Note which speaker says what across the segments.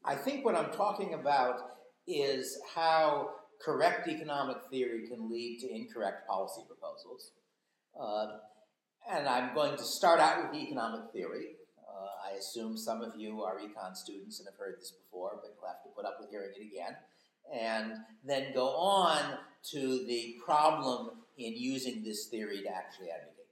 Speaker 1: I think what I'm talking about is how correct economic theory can lead to incorrect policy proposals. And I'm going to start out with economic theory. I assume some of you are econ students and have heard this before, but you'll have to put up with hearing it again. And then go on to the problem in using this theory to actually advocate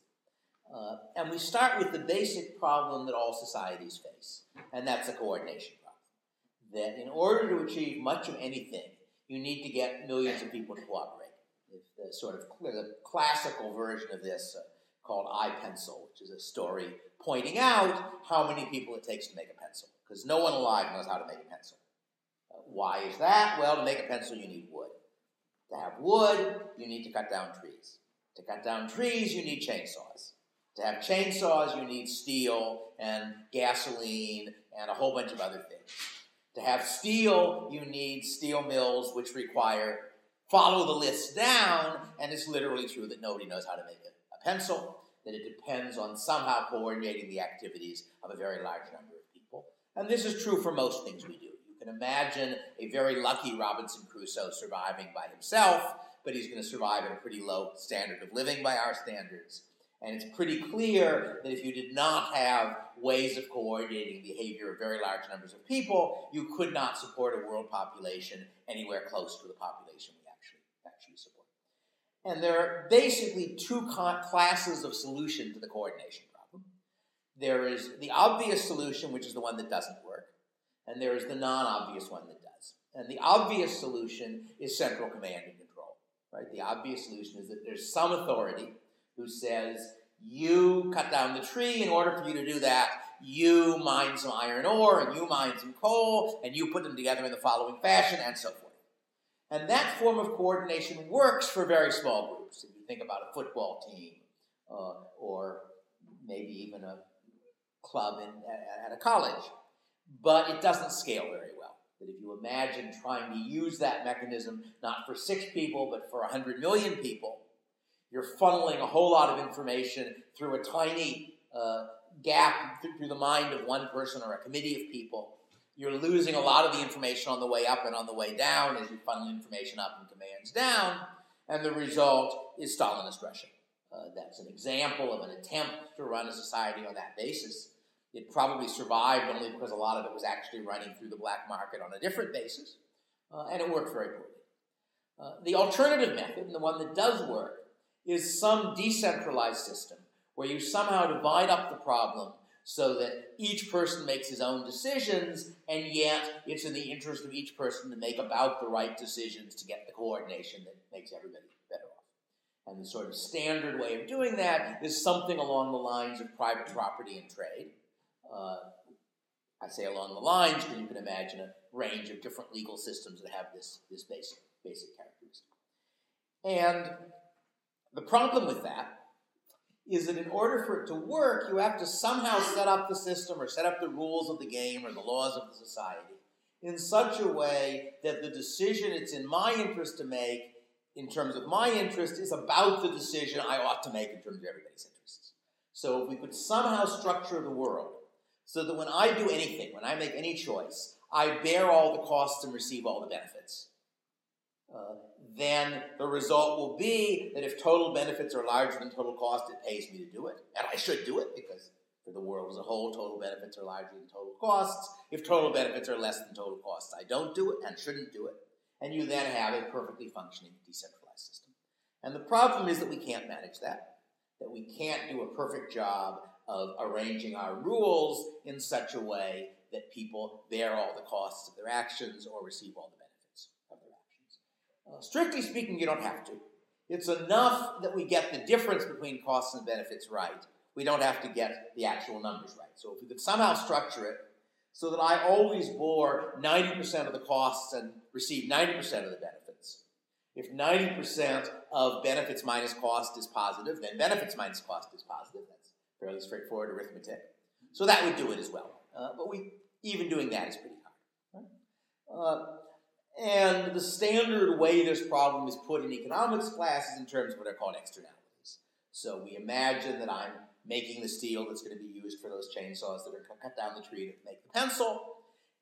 Speaker 1: policy. And we start with the basic problem that all societies face, and that's a coordination problem. That in order to achieve much of anything, you need to get millions of people to cooperate. The sort of the classical version of this called iPencil, which is a story pointing out how many people it takes to make a pencil, because no one alive knows how to make a pencil. Why is that? Well, to make a pencil, you need wood. To have wood, you need to cut down trees. To cut down trees, you need chainsaws. To have chainsaws, you need steel and gasoline and a whole bunch of other things. To have steel, you need steel mills, which require follow the list down, and it's literally true that nobody knows how to make a pencil, that it depends on somehow coordinating the activities of a very large number of people. And this is true for most things we do. You can imagine a very lucky Robinson Crusoe surviving by himself, but he's going to survive at a pretty low standard of living by our standards. And it's pretty clear that if you did not have ways of coordinating the behavior of very large numbers of people, you could not support a world population anywhere close to the population we actually support. And there are basically two classes of solution to the coordination problem. There is the obvious solution, which is the one that doesn't work, and there is the non-obvious one that does. And the obvious solution is central command and control. Right? The obvious solution is that there's some authority who says, you cut down the tree. In order for you to do that, you mine some iron ore, and you mine some coal, and you put them together in the following fashion, and so forth. And that form of coordination works for very small groups. If you think about a football team, or maybe even a club at a college. But it doesn't scale very well. That if you imagine trying to use that mechanism not for 6 people, but for 100 million people, you're funneling a whole lot of information through a tiny gap through the mind of one person or a committee of people. You're losing a lot of the information on the way up and on the way down as you funnel information up and commands down, and the result is Stalinist Russia. That's an example of an attempt to run a society on that basis. It probably survived only because a lot of it was actually running through the black market on a different basis, and it worked very poorly. The alternative method, and the one that does work, is some decentralized system where you somehow divide up the problem so that each person makes his own decisions, and yet it's in the interest of each person to make about the right decisions to get the coordination that makes everybody better off. And the sort of standard way of doing that is something along the lines of private property and trade. I say along the lines because you can imagine a range of different legal systems that have this basic characteristic. And the problem with that is that in order for it to work, you have to somehow set up the system or set up the rules of the game or the laws of the society in such a way that the decision it's in my interest to make in terms of my interest is about the decision I ought to make in terms of everybody's interests. So if we could somehow structure the world so that when I do anything, when I make any choice, I bear all the costs and receive all the benefits, then the result will be that if total benefits are larger than total cost, it pays me to do it. And I should do it because for the world as a whole, total benefits are larger than total costs. If total benefits are less than total costs, I don't do it and shouldn't do it. And you then have a perfectly functioning decentralized system. And the problem is that we can't manage that we can't do a perfect job of arranging our rules in such a way that people bear all the costs of their actions or receive all the benefits of their actions. Strictly speaking, you don't have to. It's enough that we get the difference between costs and benefits right. We don't have to get the actual numbers right. So if we could somehow structure it so that I always bore 90% of the costs and receive 90% of the benefits. If 90% of benefits minus cost is positive, then benefits minus cost is positive. That's fairly straightforward arithmetic. So that would do it as well. But even doing that is pretty hard. Right? And the standard way this problem is put in economics class is in terms of what are called externalities. So we imagine that I'm making the steel that's going to be used for those chainsaws that are cut down the tree to make the pencil.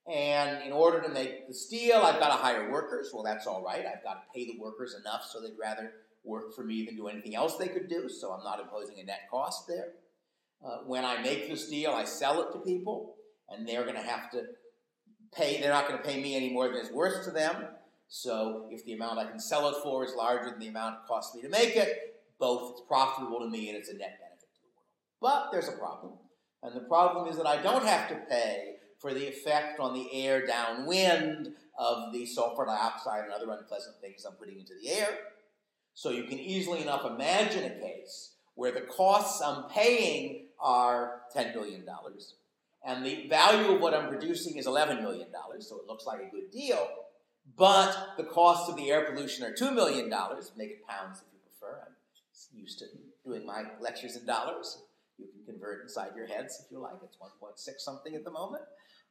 Speaker 1: And in order to make the steel, I've got to hire workers. Well, that's all right. I've got to pay the workers enough so they'd rather work for me than do anything else they could do, so I'm not imposing a net cost there. When I make the steel, I sell it to people, and they're going to have to pay. They're not going to pay me any more than it's worth to them. So if the amount I can sell it for is larger than the amount it costs me to make it, both it's profitable to me and it's a net benefit to the world. But there's a problem. And the problem is that I don't have to pay for the effect on the air downwind of the sulfur dioxide and other unpleasant things I'm putting into the air. So you can easily enough imagine a case where the costs I'm paying are $10 billion, and the value of what I'm producing is $11 million, so it looks like a good deal, but the costs of the air pollution are $2 million, make it pounds if you prefer. I'm used to doing my lectures in dollars. You can convert inside your heads if you like. It's 1.6 something at the moment.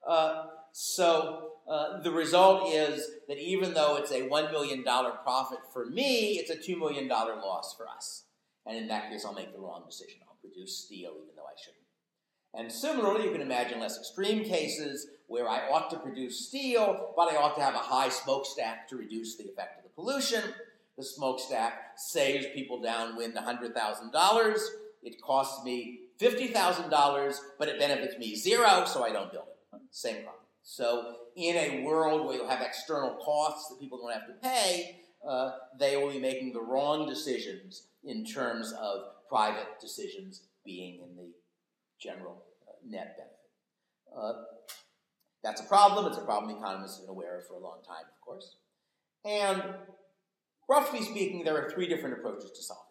Speaker 1: So the result is that even though it's a $1 million profit for me, it's a $2 million loss for us. And in that case, I'll make the wrong decision. I'll produce steel even though I shouldn't. And similarly, you can imagine less extreme cases where I ought to produce steel, but I ought to have a high smokestack to reduce the effect of the pollution. The smokestack saves people downwind $100,000. It costs me $50,000, but it benefits me zero, so I don't build it. Same problem. So in a world where you'll have external costs that people don't have to pay, they will be making the wrong decisions in terms of private decisions being in the general net benefit. That's a problem. It's a problem economists have been aware of for a long time, of course. And roughly speaking, there are three different approaches to solving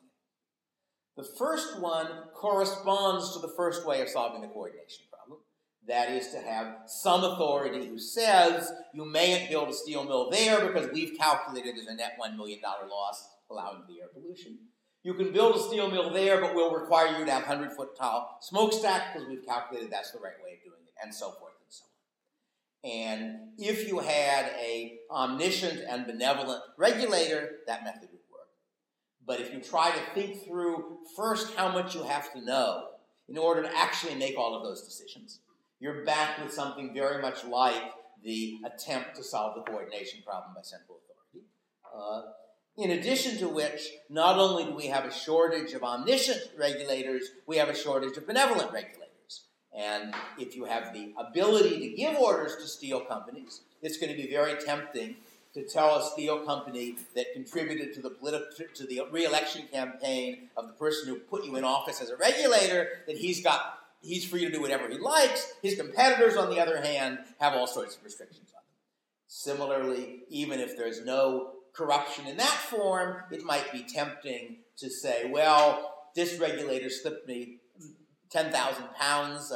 Speaker 1: it. The first one corresponds to the first way of solving the coordination problem. That is to have some authority who says, you mayn't build a steel mill there because we've calculated there's a net $1 million loss allowing for the air pollution. You can build a steel mill there, but we'll require you to have 100-foot tall smokestack because we've calculated that's the right way of doing it, and so forth and so on. And if you had an omniscient and benevolent regulator, that method would work. But if you try to think through first how much you have to know in order to actually make all of those decisions, you're back with something very much like the attempt to solve the coordination problem by central authority. In addition to which, not only do we have a shortage of omniscient regulators, we have a shortage of benevolent regulators. And if you have the ability to give orders to steel companies, it's going to be very tempting to tell a steel company that contributed to the re-election campaign of the person who put you in office as a regulator that he's free to do whatever he likes. His competitors, on the other hand, have all sorts of restrictions on them. Similarly, even if there's no corruption in that form, it might be tempting to say, well, this regulator slipped me 10,000 pounds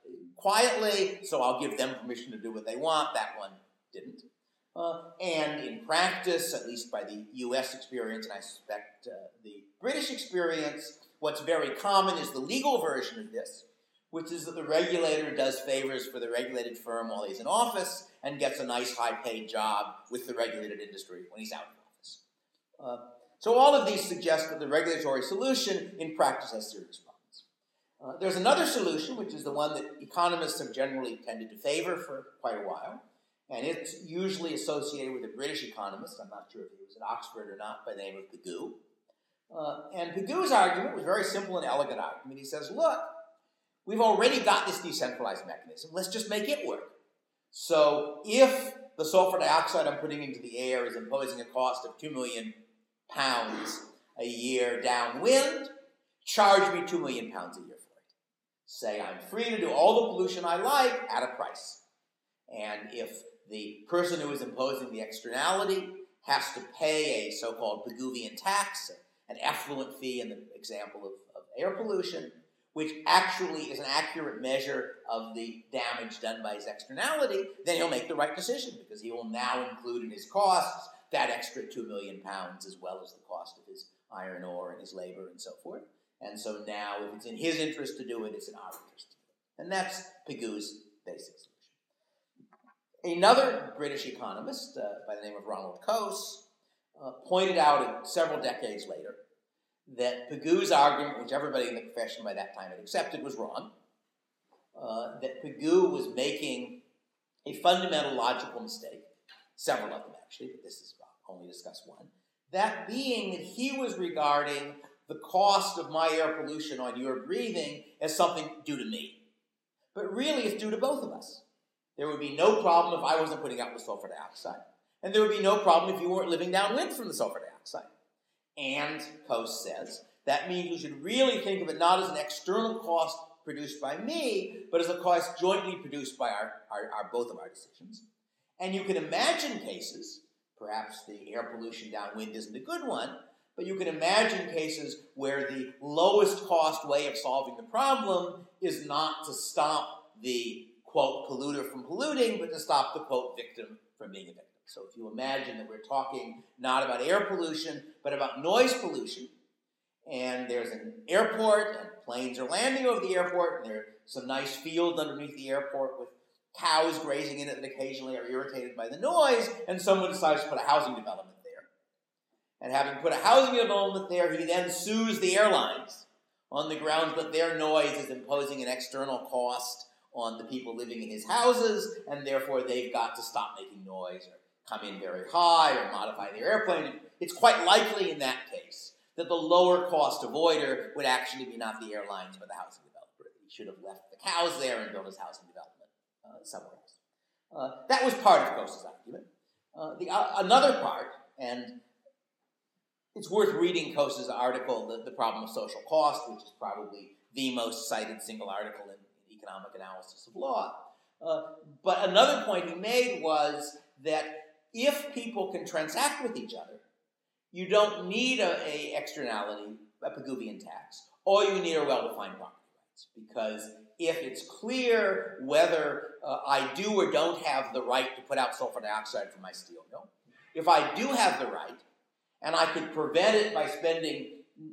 Speaker 1: quietly, so I'll give them permission to do what they want. That one didn't. And in practice, at least by the U.S. experience, and I suspect the British experience, what's very common is the legal version of this, which is that the regulator does favors for the regulated firm while he's in office and gets a nice high-paid job with the regulated industry when he's out of office. So all of these suggest that the regulatory solution in practice has serious problems. There's another solution, which is the one that economists have generally tended to favor for quite a while, and it's usually associated with a British economist. I'm not sure if he was at Oxford or not, by the name of Pigou. And Pigou's argument was a very simple and elegant argument. He says, look, we've already got this decentralized mechanism. Let's just make it work. So if the sulfur dioxide I'm putting into the air is imposing a cost of 2 million pounds a year downwind, charge me 2 million pounds a year for it. Say I'm free to do all the pollution I like at a price. And if the person who is imposing the externality has to pay a so-called Pigouvian tax, an effluent fee in the example of air pollution, which actually is an accurate measure of the damage done by his externality, then he'll make the right decision because he will now include in his costs that extra 2 million pounds as well as the cost of his iron ore and his labor and so forth. And so now, if it's in his interest to do it, it's in our interest to do it. And that's Pigou's basic solution. Another British economist by the name of Ronald Coase pointed out several decades later that Pigou's argument, which everybody in the profession by that time had accepted, was wrong. That Pigou was making a fundamental logical mistake, several of them actually, but this is only discuss one, that being that he was regarding the cost of my air pollution on your breathing as something due to me. But really it's due to both of us. There would be no problem if I wasn't putting out the sulfur dioxide, and there would be no problem if you weren't living downwind from the sulfur dioxide. And Coase says that means we should really think of it not as an external cost produced by me, but as a cost jointly produced by our both of our decisions. And you can imagine cases, perhaps the air pollution downwind isn't a good one, but you can imagine cases where the lowest cost way of solving the problem is not to stop the, quote, polluter from polluting, but to stop the, quote, victim from being a victim. So if you imagine that we're talking not about air pollution, but about noise pollution, and there's an airport, and planes are landing over the airport, and there are some nice fields underneath the airport with cows grazing in it that occasionally are irritated by the noise, and someone decides to put a housing development there. And having put a housing development there, he then sues the airlines on the grounds that their noise is imposing an external cost on the people living in his houses, and therefore they've got to stop making noise or come in very high or modify their airplane. It's quite likely in that case that the lower cost avoider would actually be not the airlines but the housing developer. He should have left the cows there and built his housing development somewhere else. That was part of Coase's argument. Another part, and it's worth reading Coase's article, The Problem of Social Cost, which is probably the most cited single article in economic analysis of law. But another point he made was that if people can transact with each other, you don't need a externality, a Pigouvian tax. All you need are well-defined property rights. Because if it's clear whether I do or don't have the right to put out sulfur dioxide from my steel mill, if I do have the right, and I could prevent it by spending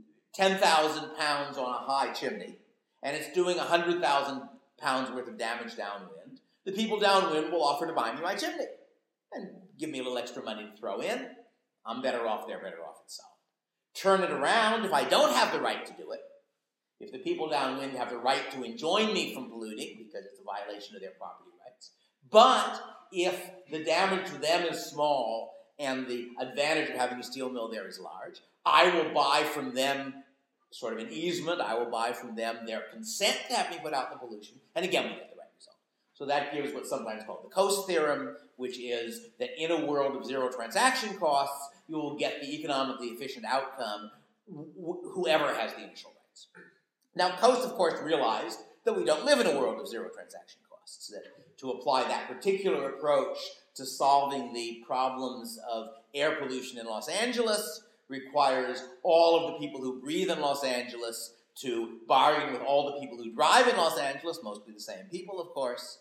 Speaker 1: 10,000 pounds on a high chimney, and it's doing 100,000 pounds worth of damage downwind, the people downwind will offer to buy me my chimney and give me a little extra money to throw in. I'm better off, they're better off, it's solved. Turn it around, if I don't have the right to do it, if the people downwind have the right to enjoin me from polluting because it's a violation of their property rights, but if the damage to them is small and the advantage of having a steel mill there is large, I will buy from them sort of an easement, I will buy from them their consent to have me put out the pollution, and again we get the right result. So that gives what's sometimes called the Coase theorem, which is that in a world of zero transaction costs, you will get the economically efficient outcome whoever has the initial rights. Now, Coase, of course, realized that we don't live in a world of zero transaction costs, that to apply that particular approach to solving the problems of air pollution in Los Angeles requires all of the people who breathe in Los Angeles to bargain with all the people who drive in Los Angeles, mostly the same people, of course,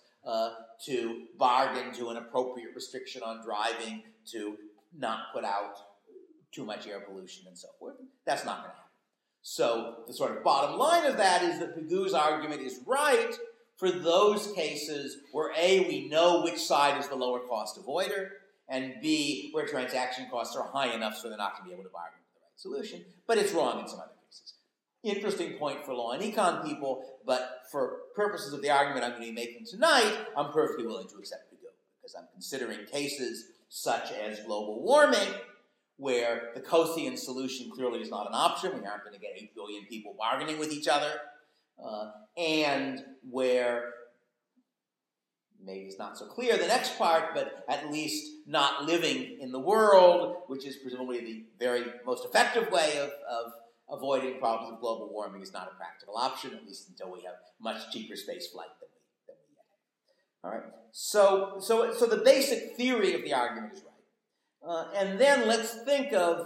Speaker 1: to bargain to an appropriate restriction on driving to not put out too much air pollution and so forth. That's not going to happen. So the sort of bottom line of that is that Pigou's argument is right for those cases where A, we know which side is the lower cost avoider, and B, where transaction costs are high enough so they're not going to be able to bargain for the right solution. But it's wrong in some other cases. Interesting point for law and econ people, but for purposes of the argument I'm going to be making tonight, I'm perfectly willing to accept Pigou, because I'm considering cases such as global warming, where the Coasean solution clearly is not an option. We aren't going to get 8 billion people bargaining with each other, and where, maybe it's not so clear the next part, but at least not living in the world, which is presumably the very most effective way of avoiding problems of global warming, is not a practical option, at least until we have much cheaper space flight than we yet have. All right. So the basic theory of the argument is right. And then let's think of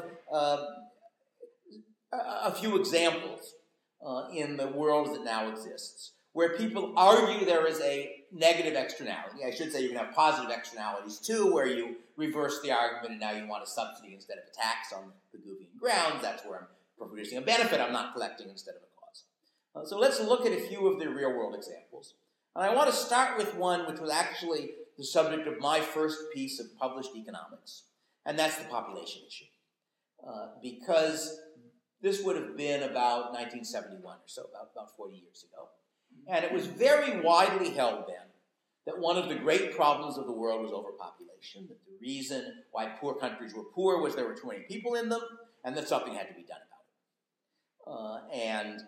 Speaker 1: a few examples in the world that now exists, where people argue there is a negative externality. I should say you can have positive externalities too, where you reverse the argument and now you want a subsidy instead of a tax on Pigouvian grounds. That's where I'm producing a benefit I'm not collecting instead of a cause. So let's look at a few of the real-world examples. And I want to start with one which was actually the subject of my first piece of published economics, and that's the population issue. Because this would have been about 1971 or so, about 40 years ago. And it was very widely held then that one of the great problems of the world was overpopulation, that the reason why poor countries were poor was there were too many people in them, and that something had to be done about it. And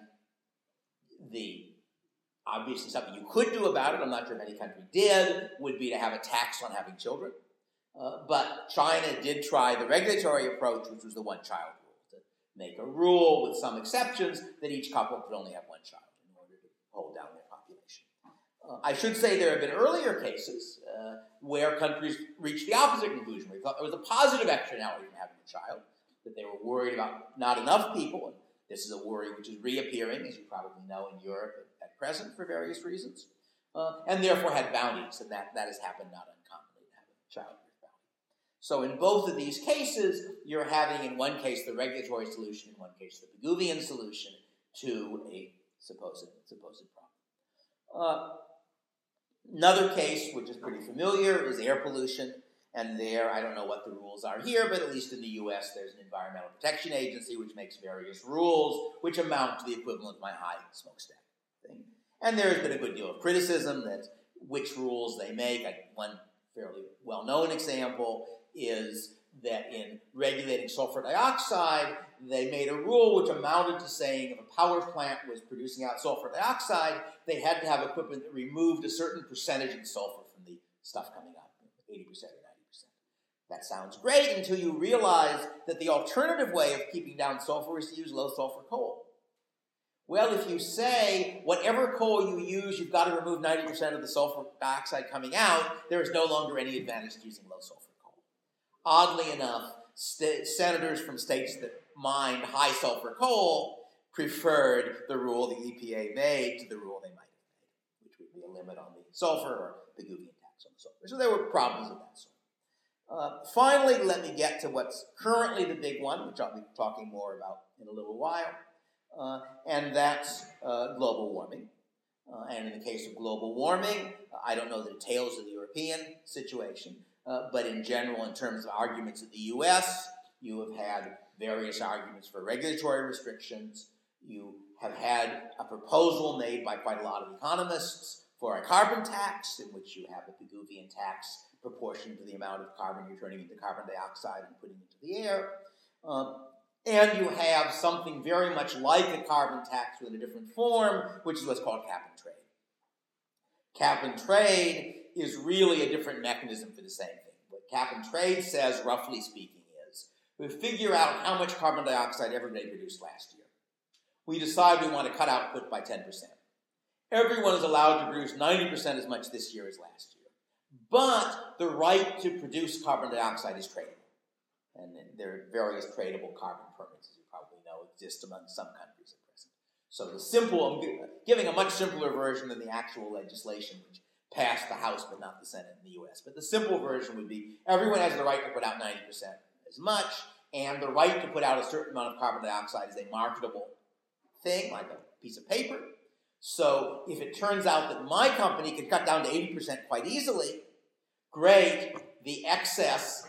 Speaker 1: obviously something you could do about it, I'm not sure if any country did, would be to have a tax on having children. But China did try the regulatory approach, which was the one-child rule, to make a rule with some exceptions that each couple could only have one child in order to hold down their population. I should say there have been earlier cases where countries reached the opposite conclusion. We thought there was a positive externality from having a child, that they were worried about not enough people, and this is a worry which is reappearing, as you probably know, in Europe at present for various reasons, and therefore had bounties, and that has happened not uncommonly to have a child with bounty. So in both of these cases, you're having in one case the regulatory solution, in one case the Pigouvian solution to a supposed problem. Another case, which is pretty familiar, is air pollution. And there, I don't know what the rules are here, but at least in the U.S., there's an Environmental Protection Agency which makes various rules which amount to the equivalent of my high smokestack thing. And there's been a good deal of criticism that which rules they make. One fairly well-known example is that in regulating sulfur dioxide, they made a rule which amounted to saying if a power plant was producing out sulfur dioxide, they had to have equipment that removed a certain percentage of sulfur from the stuff coming out, 80% or 90%. That sounds great until you realize that the alternative way of keeping down sulfur is to use low sulfur coal. Well, if you say whatever coal you use, you've got to remove 90% of the sulfur dioxide coming out, there is no longer any advantage to using low sulfur coal. Oddly enough, senators from states that mined high sulfur coal preferred the rule the EPA made to the rule they might have made, which would be a limit on the sulfur or Pigouvian tax on the sulfur. So there were problems of that sort. Finally, let me get to what's currently the big one, which I'll be talking more about in a little while, and that's global warming. And in the case of global warming, I don't know the details of the European situation, but in general, in terms of arguments in the U.S., you have had various arguments for regulatory restrictions. You have had a proposal made by quite a lot of economists for a carbon tax, in which you have a Pigouvian tax proportion to the amount of carbon you're turning into carbon dioxide and putting into the air. And you have something very much like a carbon tax with a different form, which is what's called cap and trade. Cap and trade is really a different mechanism for the same thing. What cap and trade says, roughly speaking, is we figure out how much carbon dioxide everybody produced last year. We decide we want to cut output by 10%. Everyone is allowed to produce 90% as much this year as last year. But the right to produce carbon dioxide is tradable. And there are various tradable carbon permits, as you probably know, exist among some countries at present. So I'm giving a much simpler version than the actual legislation, which passed the House but not the Senate in the U.S. But the simple version would be everyone has the right to put out 90% as much, and the right to put out a certain amount of carbon dioxide is a marketable thing, like a piece of paper. So if it turns out that my company can cut down to 80% quite easily, great, the excess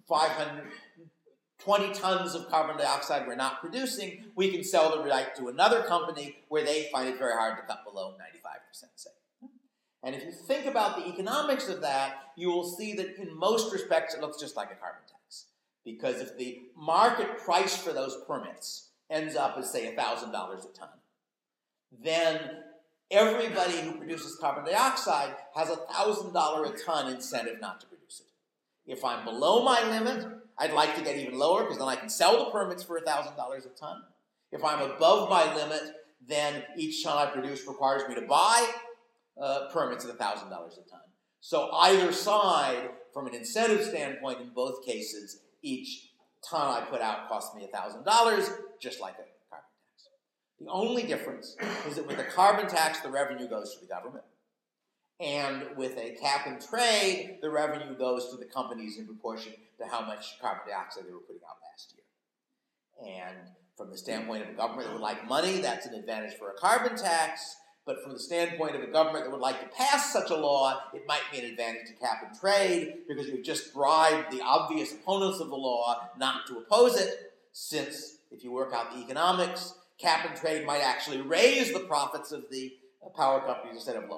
Speaker 1: 520 tons of carbon dioxide we're not producing, we can sell the right to another company where they find it very hard to cut below 95%, say. And if you think about the economics of that, you will see that in most respects it looks just like a carbon tax. Because if the market price for those permits ends up as, say, $1,000 a ton, then everybody who produces carbon dioxide has a $1,000 a ton incentive not to produce it. If I'm below my limit, I'd like to get even lower because then I can sell the permits for $1,000 a ton. If I'm above my limit, then each ton I produce requires me to buy permits at $1,000 a ton. So either side, from an incentive standpoint in both cases, each ton I put out costs me $1,000, just like a carbon tax. The only difference is that with a carbon tax, the revenue goes to the government. And with a cap and trade, the revenue goes to the companies in proportion to how much carbon dioxide they were putting out last year. And from the standpoint of a government that would like money, that's an advantage for a carbon tax. But from the standpoint of a government that would like to pass such a law, it might be an advantage to cap and trade because you've just bribed the obvious opponents of the law not to oppose it, since if you work out the economics, cap and trade might actually raise the profits of the power companies instead of lowering them.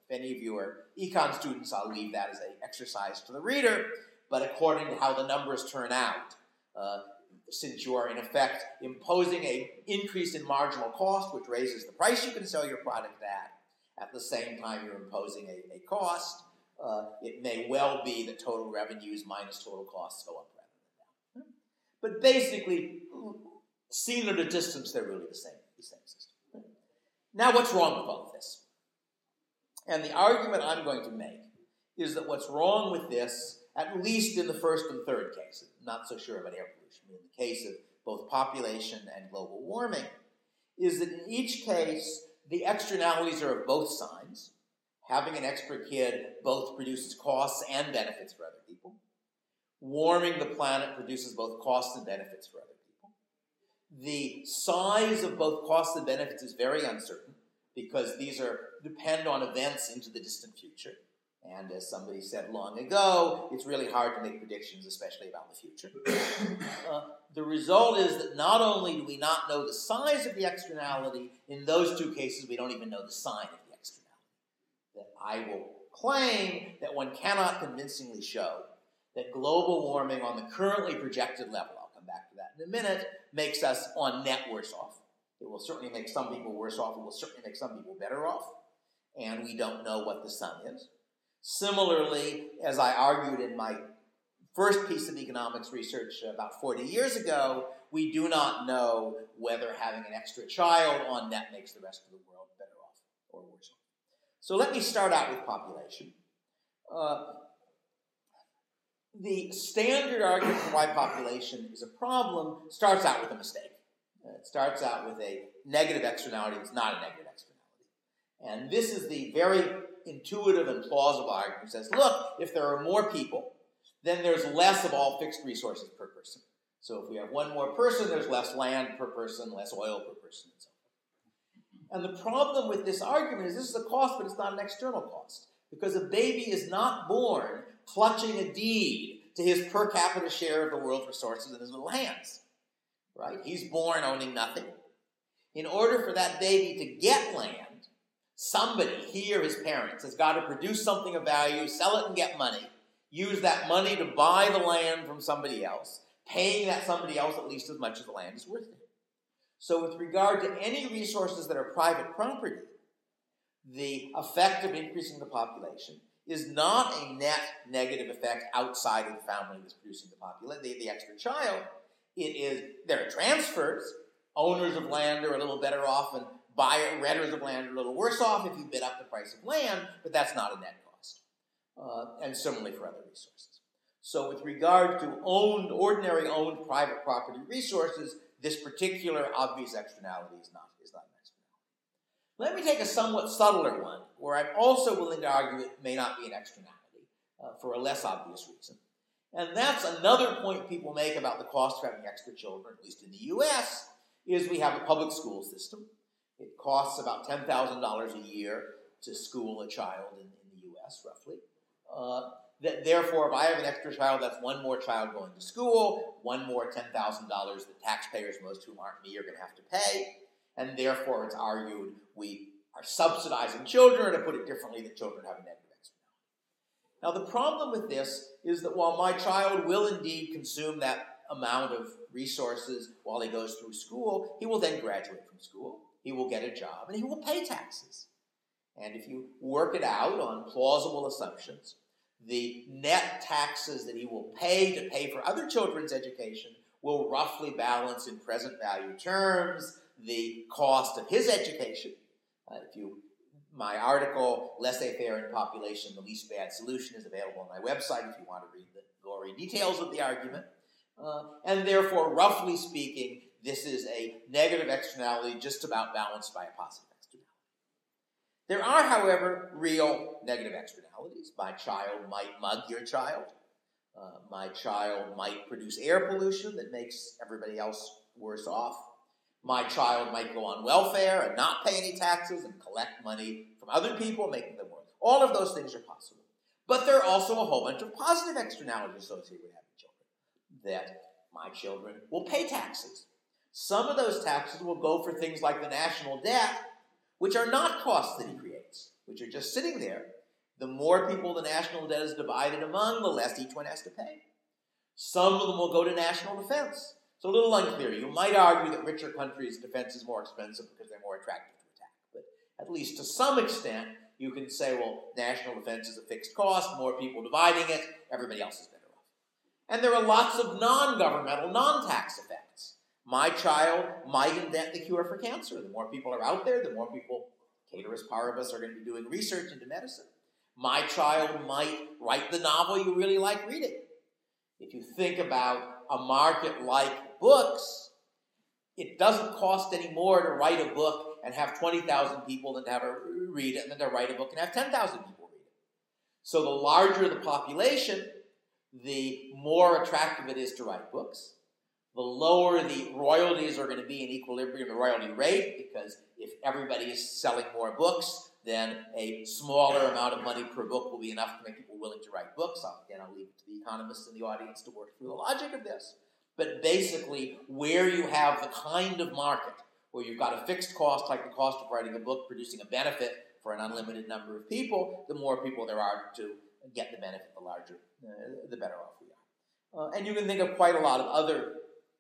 Speaker 1: If any of you are econ students, I'll leave that as an exercise to the reader, but according to how the numbers turn out, since you are in effect imposing an increase in marginal cost, which raises the price you can sell your product at the same time you're imposing a cost, it may well be that total revenues minus total costs go up rather than down. But basically, seen at a distance, they're really the same system. Now, what's wrong with all of this? And the argument I'm going to make is that what's wrong with this, at least in the first and third case, not so sure about air pollution, but in the case of both population and global warming, is that in each case, the externalities are of both sides. Having an extra kid both produces costs and benefits for other people. Warming the planet produces both costs and benefits for other people. The size of both costs and benefits is very uncertain because these depend on events into the distant future. And as somebody said long ago, it's really hard to make predictions, especially about the future. The result is that not only do we not know the size of the externality, in those two cases we don't even know the sign of the externality. That I will claim that one cannot convincingly show that global warming on the currently projected level, I'll come back to that in a minute, makes us on net worse off. It will certainly make some people worse off. It will certainly make some people better off. And we don't know what the sum is. Similarly, as I argued in my first piece of economics research about 40 years ago, we do not know whether having an extra child on net makes the rest of the world better off or worse off. So let me start out with population. The standard argument for why population is a problem starts out with a mistake. It starts out with a negative externality. It's not a negative externality. And this is the very intuitive and plausible argument. It says, look, if there are more people, then there's less of all fixed resources per person. So if we have one more person, there's less land per person, less oil per person, and so on. And the problem with this argument is this is a cost, but it's not an external cost. Because a baby is not born clutching a deed to his per capita share of the world's resources in his little hands. Right? He's born owning nothing. In order for that baby to get land, somebody, he or his parents, has got to produce something of value, sell it and get money, use that money to buy the land from somebody else, paying that somebody else at least as much as the land is worth to him. So with regard to any resources that are private property, the effect of increasing the population is not a net negative effect outside of the family that's producing the extra child. It is, there are transfers. Owners of land are a little better off and renters of land are a little worse off if you bid up the price of land, but that's not a net cost. And similarly for other resources. So with regard to ordinary owned private property resources, this particular obvious externality is not an externality. Let me take a somewhat subtler one, where I'm also willing to argue it may not be an externality for a less obvious reason. And that's another point people make about the cost of having extra children, at least in the U.S., is we have a public school system. It costs about $10,000 a year to school a child in the U.S., roughly. That therefore, if I have an extra child, that's one more child going to school, one more $10,000 that taxpayers, most of whom aren't me, are going to have to pay. And therefore, it's argued we are subsidizing children, or to put it differently, that children have a negative externality. Now, the problem with this is that while my child will indeed consume that amount of resources while he goes through school, he will then graduate from school, he will get a job, and he will pay taxes. And if you work it out on plausible assumptions, the net taxes that he will pay to pay for other children's education will roughly balance in present value terms the cost of his education. My article, Laissez-faire in Population, the Least Bad Solution, is available on my website if you want to read the gory details of the argument. And therefore, roughly speaking, this is a negative externality just about balanced by a positive externality. There are, however, real negative externalities. My child might mug your child. My child might produce air pollution that makes everybody else worse off. My child might go on welfare and not pay any taxes and collect money from other people, making them worse. All of those things are possible. But there are also a whole bunch of positive externalities associated with having children. That my children will pay taxes. Some of those taxes will go for things like the national debt, which are not costs that he creates. which are just sitting there, the more people the national debt is divided among, the less each one has to pay. Some of them will go to national defense. It's a little unclear. You might argue that richer countries' defense is more expensive because they're more attractive to attack. But at least to some extent, you can say, well, national defense is a fixed cost, more people dividing it, everybody else is better off. And there are lots of non-governmental, non-tax effects. My child might invent the cure for cancer. The more people are out there, the more people, ceteris paribus, are going to be doing research into medicine. My child might write the novel you really like reading. If you think about a market like books, it doesn't cost any more to write a book and have 20,000 people than to have read it, than to write a book and have 10,000 people read it. So the larger the population, the more attractive it is to write books. The lower the royalties are going to be in equilibrium, the royalty rate, because if everybody is selling more books, then a smaller amount of money per book will be enough to make people willing to write books. Again, I'll leave it to the economists in the audience to work through the logic of this. But basically, where you have the kind of market where you've got a fixed cost, like the cost of writing a book, producing a benefit for an unlimited number of people, the more people there are to get the benefit, the larger, the better off we are. And you can think of quite a lot of other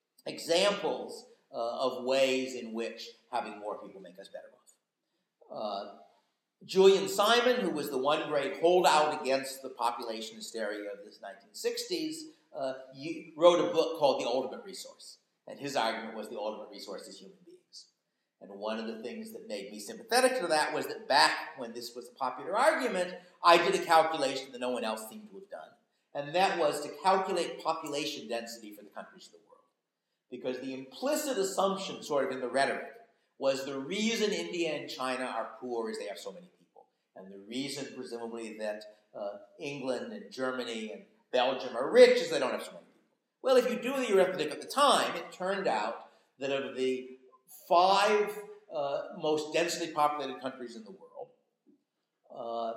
Speaker 1: examples of ways in which having more people make us better off. Julian Simon, who was the one great holdout against the population hysteria of the 1960s, wrote a book called The Ultimate Resource. And his argument was the ultimate resource is human beings. And one of the things that made me sympathetic to that was that back when this was a popular argument, I did a calculation that no one else seemed to have done. And that was to calculate population density for the countries of the world. Because the implicit assumption, sort of in the rhetoric, was the reason India and China are poor is they have so many people. And the reason, presumably, that England and Germany and Belgium are rich is they don't have so many people. Well, if you do the arithmetic at the time, it turned out that of the 5 most densely populated countries in the world,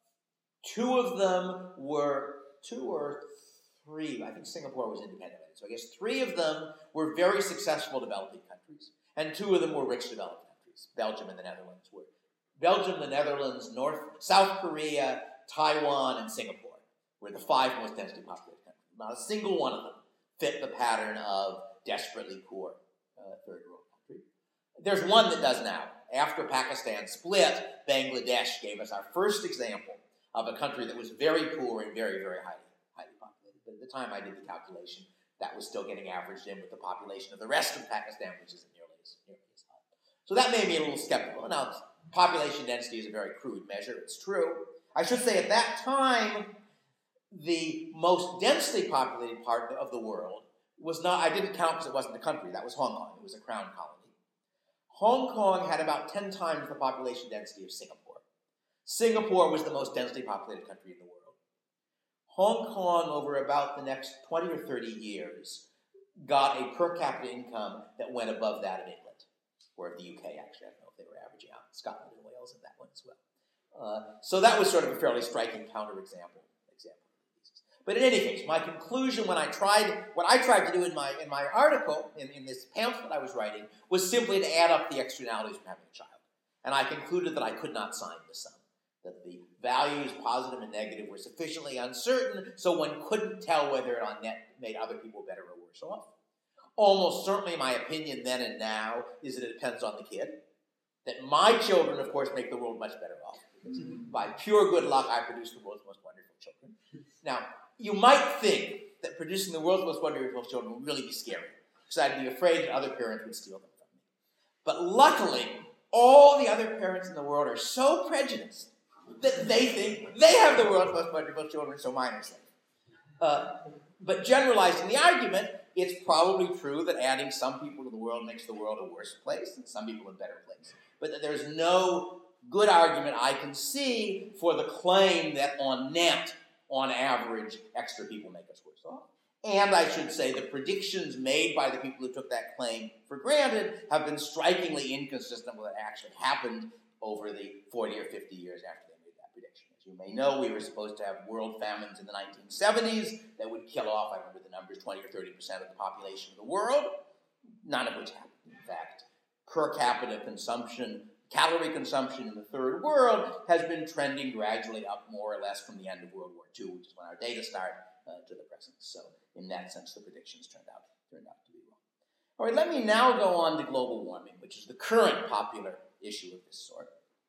Speaker 1: 2 of them were, 2 or 3, I think Singapore was independent. So I guess 3 of them were very successful developing countries. And 2 of them were rich developed countries. Belgium and the Netherlands were. Belgium, the Netherlands, South Korea, Taiwan, and Singapore were the 5 most densely populated countries. Not a single one of them fit the pattern of desperately poor third world country. There's one that does now. After Pakistan split, Bangladesh gave us our first example of a country that was very poor and very, very highly populated. But at the time I did the calculation, that was still getting averaged in with the population of the rest of Pakistan, which isn't nearly as high. So that made me a little skeptical. Now, population density is a very crude measure. It's true. I should say at that time, the most densely populated part of the world was not, I didn't count because it wasn't a country, that was Hong Kong. It was a crown colony. Hong Kong had about 10 times the population density of Singapore. Singapore was the most densely populated country in the world. Hong Kong, over about the next 20 or 30 years, got a per capita income that went above that of England, or of the UK, actually. I don't know if they were averaging out Scotland and Wales in that one as well. So that was sort of a fairly striking counterexample. But in any case, my conclusion what I tried to do in my article, in this pamphlet I was writing, was simply to add up the externalities from having a child. And I concluded that I could not sign the sum. That the values, positive and negative, were sufficiently uncertain, so one couldn't tell whether it on net made other people better or worse off. Almost certainly my opinion then and now is that it depends on the kid. That my children, of course, make the world much better off. Because by pure good luck, I produce the world's most wonderful children. Now, you might think that producing the world's most wonderful children would really be scary, because I'd be afraid that other parents would steal them from me. But luckily, all the other parents in the world are so prejudiced that they think they have the world's most wonderful children, so mine are safe. But generalizing the argument, it's probably true that adding some people to the world makes the world a worse place and some people a better place. But that there's no good argument I can see for the claim that on net, on average, extra people make us worse off. And I should say the predictions made by the people who took that claim for granted have been strikingly inconsistent with what actually happened over the 40 or 50 years after they made that prediction. As you may know, we were supposed to have world famines in the 1970s that would kill off, I remember the numbers, 20 or 30% of the population of the world, none of which happened. In fact, per capita consumption calorie consumption in the third world has been trending gradually up more or less from the end of World War II, which is when our data start, to the present. So in that sense, the predictions turned out to be wrong. All right, let me now go on to global warming, which is the current popular issue of this sort.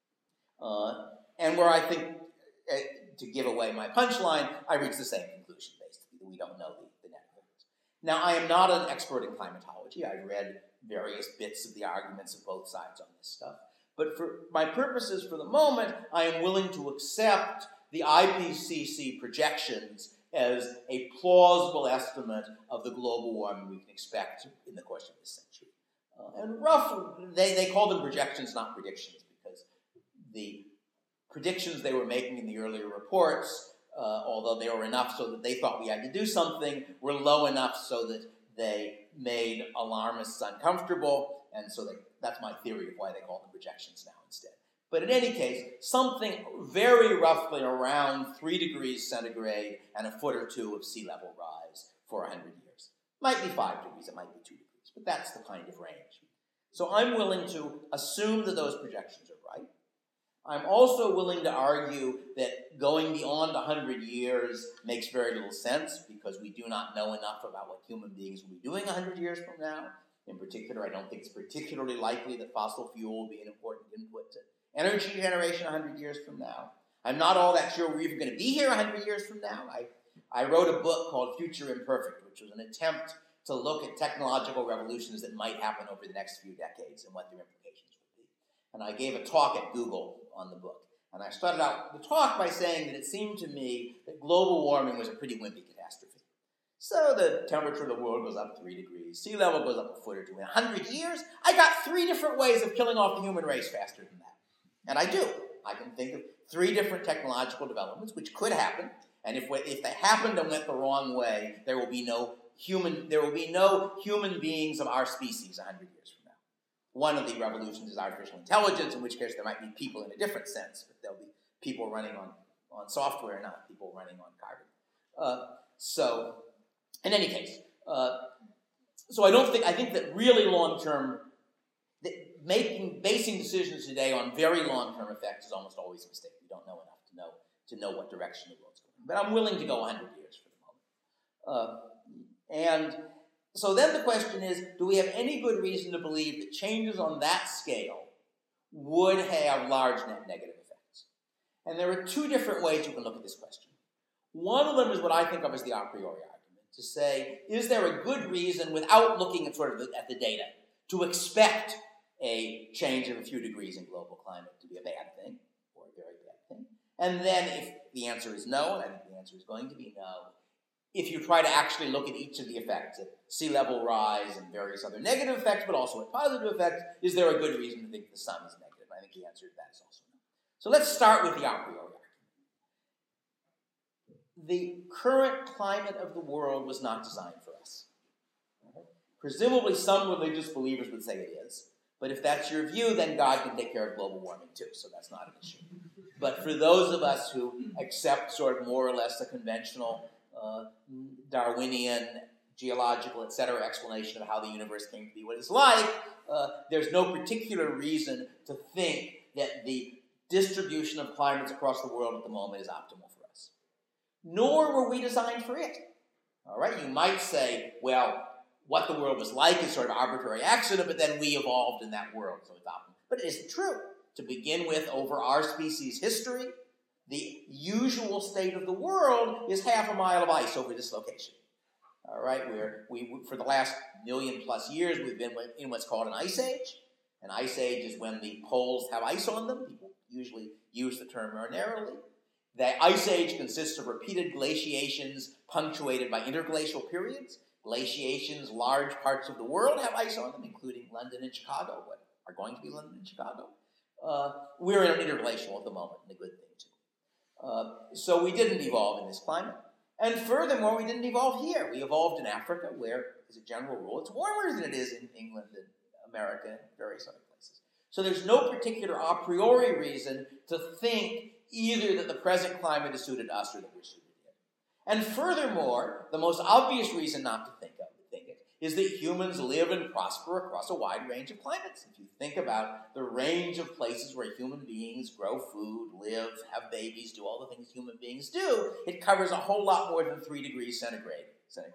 Speaker 1: And where I think, to give away my punchline, I reach the same conclusion, basically, that we don't know the net effects. Now, I am not an expert in climatology. I've read various bits of the arguments of both sides on this stuff. But for my purposes for the moment, I am willing to accept the IPCC projections as a plausible estimate of the global warming we can expect in the course of this century. And roughly, they call them projections, not predictions, because the predictions they were making in the earlier reports, although they were enough so that they thought we had to do something, were low enough so that they made alarmists uncomfortable, and so that's my theory of why they call them projections now instead. But in any case, something very roughly around 3 degrees centigrade and a foot or two of sea level rise for 100 years. Might be 5 degrees, it might be 2 degrees, but that's the kind of range. So I'm willing to assume that those projections are right. I'm also willing to argue that going beyond 100 years makes very little sense because we do not know enough about what human beings will be doing 100 years from now. In particular, I don't think it's particularly likely that fossil fuel will be an important input to energy generation 100 years from now. I'm not all that sure we're even going to be here 100 years from now. I wrote a book called Future Imperfect, which was an attempt to look at technological revolutions that might happen over the next few decades and what their implications would be. And I gave a talk at Google on the book. And I started out the talk by saying that it seemed to me that global warming was a pretty wimpy catastrophe. So the temperature of the world goes up 3 degrees, sea level goes up a foot or two. In 100 years, I got 3 different ways of killing off the human race faster than that. And I do. I can think of 3 different technological developments which could happen. And if they happened and went the wrong way, there will be no human beings of our species 100 years from now. One of the revolutions is artificial intelligence, in which case there might be people in a different sense, but there'll be people running on software, not people running on carbon. So, in any case, I think that really long-term, basing decisions today on very long-term effects is almost always a mistake. We don't know enough to know what direction the world's going. But I'm willing to go 100 years for the moment. And so then the question is, do we have any good reason to believe that changes on that scale would have large net negative effects? And there are 2 different ways you can look at this question. One of them is what I think of as the a priori argument, to say, is there a good reason, without looking at at the data, to expect a change of a few degrees in global climate to be a bad thing, or a very bad thing? And then if the answer is no, and I think the answer is going to be no, if you try to actually look at each of the effects, at sea level rise and various other negative effects, but also at positive effects, is there a good reason to think the sun is negative? I think the answer to that is also no. So let's start with the a priori argument. The current climate of the world was not designed for us. Presumably some religious believers would say it is, but if that's your view, then God can take care of global warming too, so that's not an issue. But for those of us who accept sort of more or less a conventional Darwinian, geological, etc. explanation of how the universe came to be what it's like, there's no particular reason to think that the distribution of climates across the world at the moment is optimal for us. Nor were we designed for it. All right, you might say, well, what the world was like is sort of arbitrary accident, but then we evolved in that world, so it's optimal. But it isn't true. To begin with, over our species' history, the usual state of the world is half a mile of ice over this location. All right, we for the last 1,000,000+ years, we've been in what's called an ice age. An ice age is when the poles have ice on them. People usually use the term more narrowly. The ice age consists of repeated glaciations punctuated by interglacial periods. Glaciations, large parts of the world have ice on them, including London and Chicago, what are going to be London and Chicago. We're in an interglacial at the moment, and a good thing too. So we didn't evolve in this climate. And furthermore, we didn't evolve here. We evolved in Africa, where, as a general rule, it's warmer than it is in England and America and various other places. So there's no particular a priori reason to think either that the present climate is suited to us or that we're suited to it. And furthermore, the most obvious reason not to think it is that humans live and prosper across a wide range of climates. If you think about the range of places where human beings grow food, live, have babies, do all the things human beings do, it covers a whole lot more than 3 degrees centigrade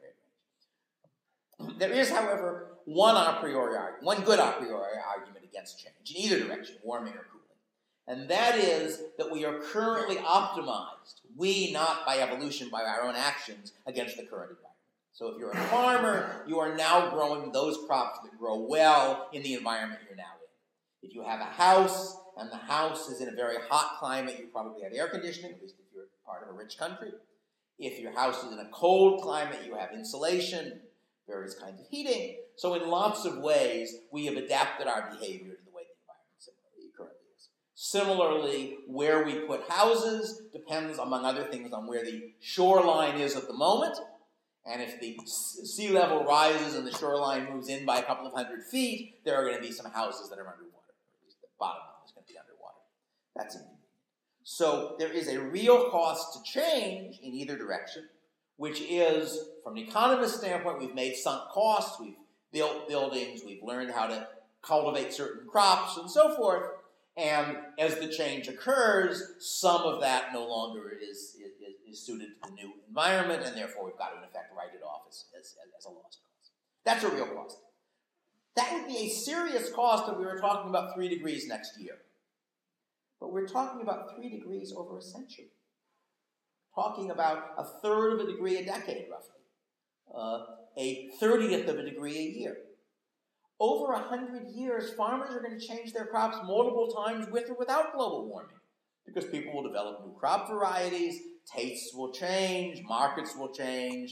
Speaker 1: range. There is, however, one good a priori argument against change in either direction, warming or cooling. And that is that we are currently optimized, we not by evolution, by our own actions, against the current environment. So if you're a farmer, you are now growing those crops that grow well in the environment you're now in. If you have a house, and the house is in a very hot climate, you probably have air conditioning, at least if you're part of a rich country. If your house is in a cold climate, you have insulation, various kinds of heating. So in lots of ways, we have adapted our behavior to the way the environment currently is. Similarly, where we put houses depends, among other things, on where the shoreline is at the moment. And if the sea level rises and the shoreline moves in by a couple of 100 feet, there are going to be some houses that are underwater. At least the bottom of them is going to be underwater. That's inconvenient. So there is a real cost to change in either direction, which is, from an economist standpoint, we've made sunk costs, we've built buildings, we've learned how to cultivate certain crops and so forth. And as the change occurs, some of that no longer is suited to the new environment, and therefore we've got to, in effect, write it off as a lost cost. That's a real cost. That would be a serious cost if we were talking about 3 degrees next year. But we're talking about 3 degrees over a century. Talking about a third of a degree a decade, roughly. A 30th of a degree a year. Over 100 years, farmers are going to change their crops multiple times with or without global warming, because people will develop new crop varieties, tastes will change, markets will change,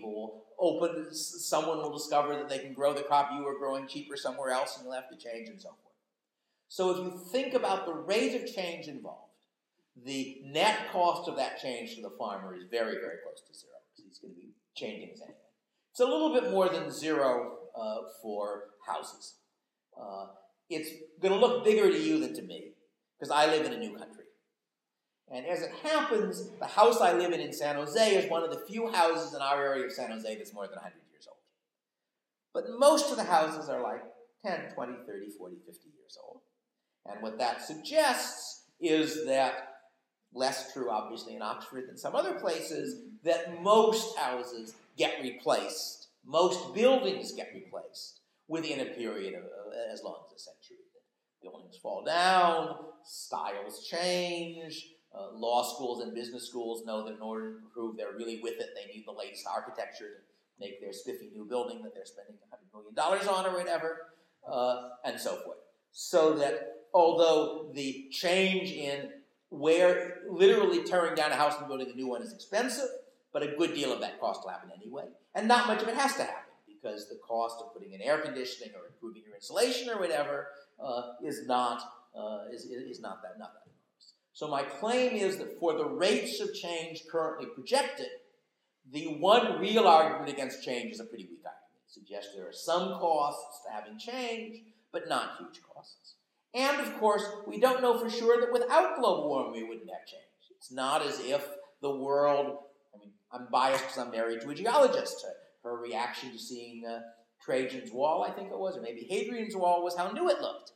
Speaker 1: someone will discover that they can grow the crop you were growing cheaper somewhere else and you'll have to change and so forth. So if you think about the rate of change involved, the net cost of that change to the farmer is very, very close to zero, because he's going to be changing his anyway. It's a little bit more than zero for houses. It's going to look bigger to you than to me, because I live in a new country. And as it happens, the house I live in San Jose is one of the few houses in our area of San Jose that's more than 100 years old. But most of the houses are like 10, 20, 30, 40, 50 years old. And what that suggests is that, less true obviously in Oxford than some other places, that most houses get replaced, most buildings get replaced within a period of as long as a century. Buildings fall down, styles change. Law schools and business schools know that in order to prove they're really with it, they need the latest architecture to make their spiffy new building that they're spending $100 million on or whatever, and so forth. So that although the change in where literally tearing down a house and building a new one is expensive, but a good deal of that cost will happen anyway. And not much of it has to happen, because the cost of putting in air conditioning or improving your insulation or whatever is not that enormous. So my claim is that for the rates of change currently projected, the one real argument against change is a pretty weak argument. It suggests there are some costs to having change, but not huge costs. And, of course, we don't know for sure that without global warming we wouldn't have change. It's not as if the world, I'm biased because I'm married to a geologist. Her reaction to seeing Trajan's Wall, I think it was, or maybe Hadrian's Wall, was how new it looked.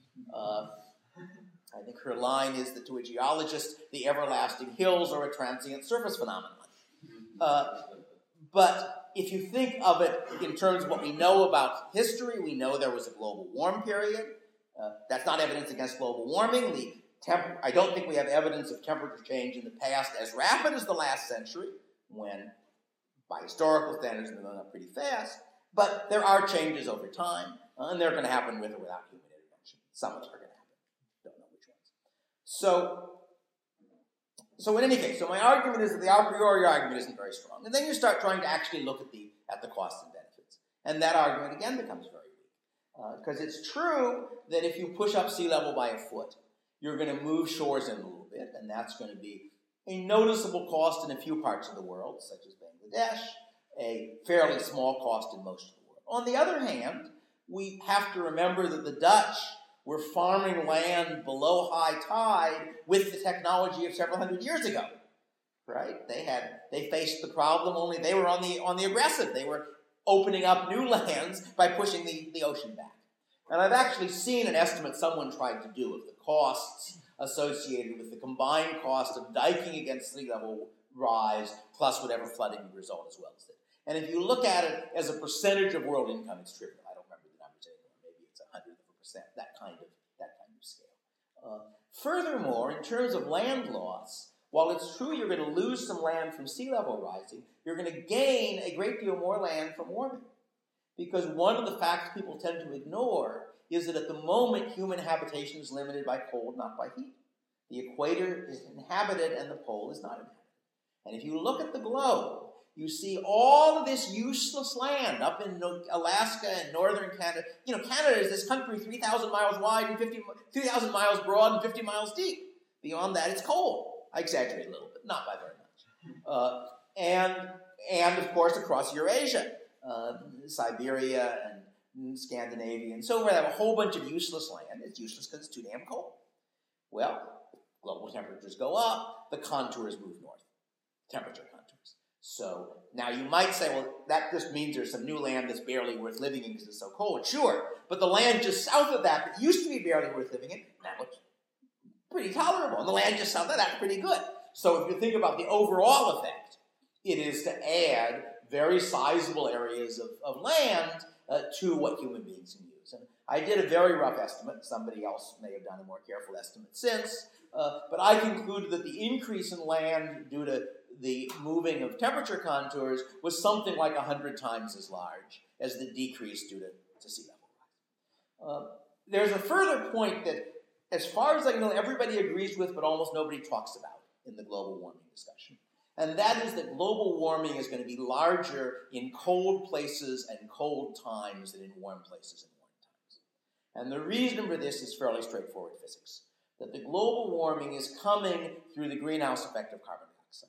Speaker 1: I think her line is that to a geologist, the everlasting hills are a transient surface phenomenon. But if you think of it in terms of what we know about history, we know there was a global warm period. That's not evidence against global warming. I don't think we have evidence of temperature change in the past as rapid as the last century, when, by historical standards, they're going up pretty fast. But there are changes over time, and they're going to happen with or without human intervention. Some of them are going to happen. Don't know which ones. So in any case, so my argument is that the a priori argument isn't very strong. And then you start trying to actually look at the costs and benefits. And that argument, again, becomes very weak. Because it's true that if you push up sea level by a foot, you're going to move shores in a little bit, and that's going to be a noticeable cost in a few parts of the world, such as Bangladesh, a fairly small cost in most of the world. On the other hand, we have to remember that the Dutch were farming land below high tide with the technology of several hundred years ago, right? They faced the problem, only they were on the aggressive. They were opening up new lands by pushing the ocean back. And I've actually seen an estimate someone tried to do of the costs associated with the combined cost of diking against sea level rise plus whatever flooding would result as well as it. And if you look at it as a percentage of world income, it's trivial. I don't remember the numbers anymore. Maybe it's 100%, that kind of scale. Furthermore, in terms of land loss, while it's true you're going to lose some land from sea level rising, you're going to gain a great deal more land from warming. Because one of the facts people tend to ignore is that at the moment, human habitation is limited by cold, not by heat. The equator is inhabited and the pole is not inhabited. And if you look at the globe, you see all of this useless land up in Alaska and northern Canada. You know, Canada is this country 3,000 miles wide and 3,000 miles broad and 50 miles deep. Beyond that, it's cold. I exaggerate a little bit, not by very much. And of course, across Eurasia, Siberia and Scandinavia and so forth, have a whole bunch of useless land. It's useless because it's too damn cold. Well, global temperatures go up, the contours move north. Temperature contours. So now you might say, well, that just means there's some new land that's barely worth living in because it's so cold. Sure, but the land just south of that used to be barely worth living in, now it's pretty tolerable. And the land just south of that's pretty good. So if you think about the overall effect, it is to add very sizable areas of land to what human beings can use. And I did a very rough estimate. Somebody else may have done a more careful estimate since. But I concluded that the increase in land due to the moving of temperature contours was something like 100 times as large as the decrease due to sea level rise. There's a further point that, as far as I know, everybody agrees with, but almost nobody talks about in the global warming discussion. And that is that global warming is going to be larger in cold places and cold times than in warm places and warm times. And the reason for this is fairly straightforward physics. That the global warming is coming through the greenhouse effect of carbon dioxide.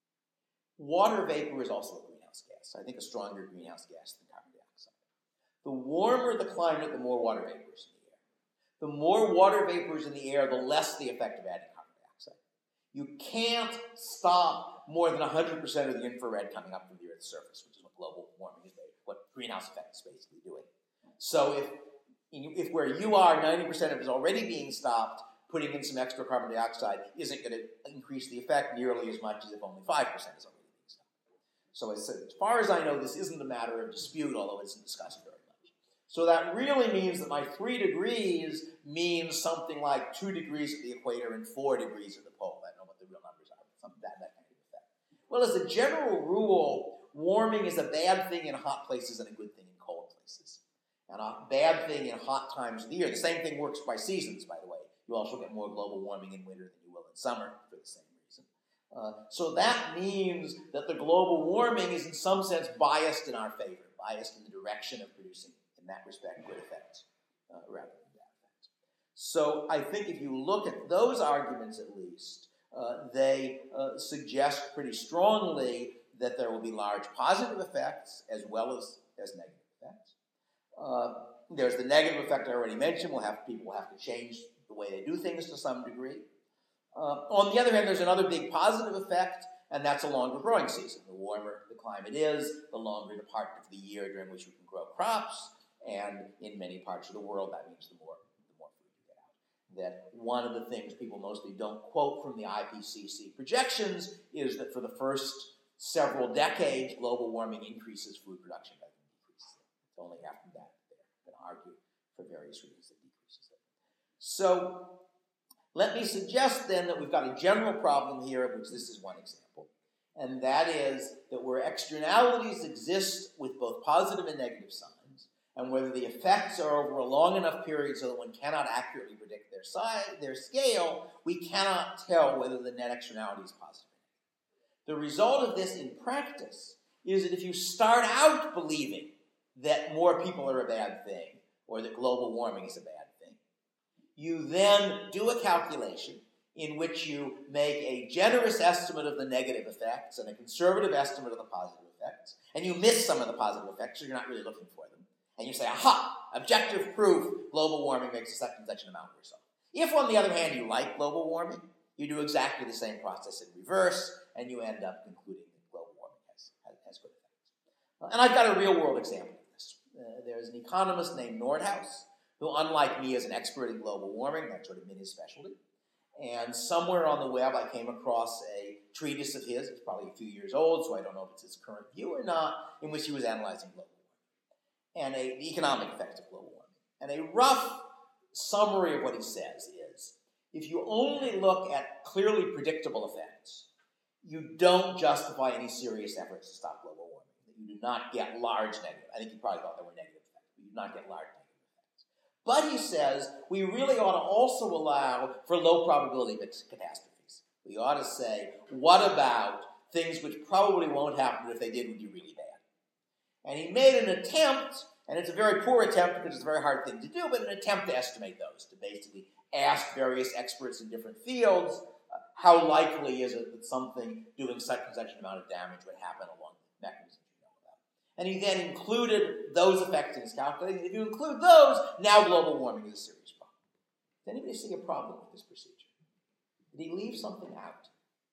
Speaker 1: Water vapor is also a greenhouse gas. I think a stronger greenhouse gas than carbon dioxide. The warmer the climate, the more water vapor is in the air. The more water vapor is in the air, the less the effect of adding carbon dioxide. You can't stop more than 100% of the infrared coming up from the Earth's surface, which is what global warming is, what greenhouse effect is basically doing. So if where you are, 90% of it is already being stopped, putting in some extra carbon dioxide isn't going to increase the effect nearly as much as if only 5% is already being stopped. So as far as I know, this isn't a matter of dispute, although it's discussed very much. So that really means that my 3 degrees means something like 2 degrees at the equator and 4 degrees at the pole. I don't know what the real numbers are, but that kind of effect. Well, as a general rule, warming is a bad thing in hot places and a good thing in cold places. And a bad thing in hot times of the year. The same thing works by seasons, by the way. You also get more global warming in winter than you will in summer for the same reason. So that means that the global warming is in some sense biased in our favor, biased in the direction of producing, in that respect, good effects rather than bad effects. So I think if you look at those arguments at least, they suggest pretty strongly that there will be large positive effects as well as negative effects. There's the negative effect I already mentioned. People will have to change the way they do things to some degree. On the other hand, there's another big positive effect, and that's a longer growing season. The warmer the climate is, the longer the part of the year during which you can grow crops, and in many parts of the world, that means the more food you get out. That one of the things people mostly don't quote from the IPCC projections is that for the first several decades, global warming increases food production by decreases it. It's only after that they're going to argue for various reasons that decreases it. So let me suggest then that we've got a general problem here, of which this is one example, and that is that where externalities exist with both positive and negative signs, and whether the effects are over a long enough period so that one cannot accurately predict their size, their scale, we cannot tell whether the net externality is positive. The result of this in practice is that if you start out believing that more people are a bad thing, or that global warming is a bad thing, you then do a calculation in which you make a generous estimate of the negative effects and a conservative estimate of the positive effects, and you miss some of the positive effects, so you're not really looking for them. And you say, aha, objective proof, global warming makes such and such an amount worse off. If, on the other hand, you like global warming, you do exactly the same process in reverse, and you end up concluding that global warming has good effects. And I've got a real-world example of this. There's an economist named Nordhaus, who, unlike me, is an expert in global warming. That's sort of been his specialty. And somewhere on the web, I came across a treatise of his. It's probably a few years old, so I don't know if it's his current view or not, in which he was analyzing global warming and the economic effects of global warming. And a rough summary of what he says is, if you only look at clearly predictable effects, you don't justify any serious efforts to stop global warming. You do not get large negative. I think you probably thought there were negative effects, but you do not get large negative effects. But he says we really ought to also allow for low probability catastrophes. We ought to say, what about things which probably won't happen, but if they did, would be really bad? And he made an attempt, and it's a very poor attempt because it's a very hard thing to do, but an attempt to estimate those, to basically ask various experts in different fields, how likely is it that something doing such and such an amount of damage would happen along the mechanisms you know about. And he then included those effects in his calculation. If you include those, now global warming is a serious problem. Does anybody see a problem with this procedure? Did he leave something out?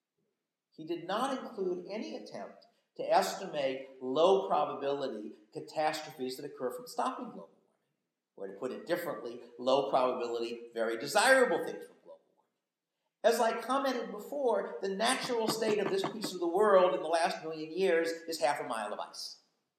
Speaker 1: He did not include any attempt to estimate low probability catastrophes that occur from stopping global warming. Or to put it differently, low probability, very desirable things from global warming. As I commented before, the natural state of this piece of the world in the last million years is half a mile of ice.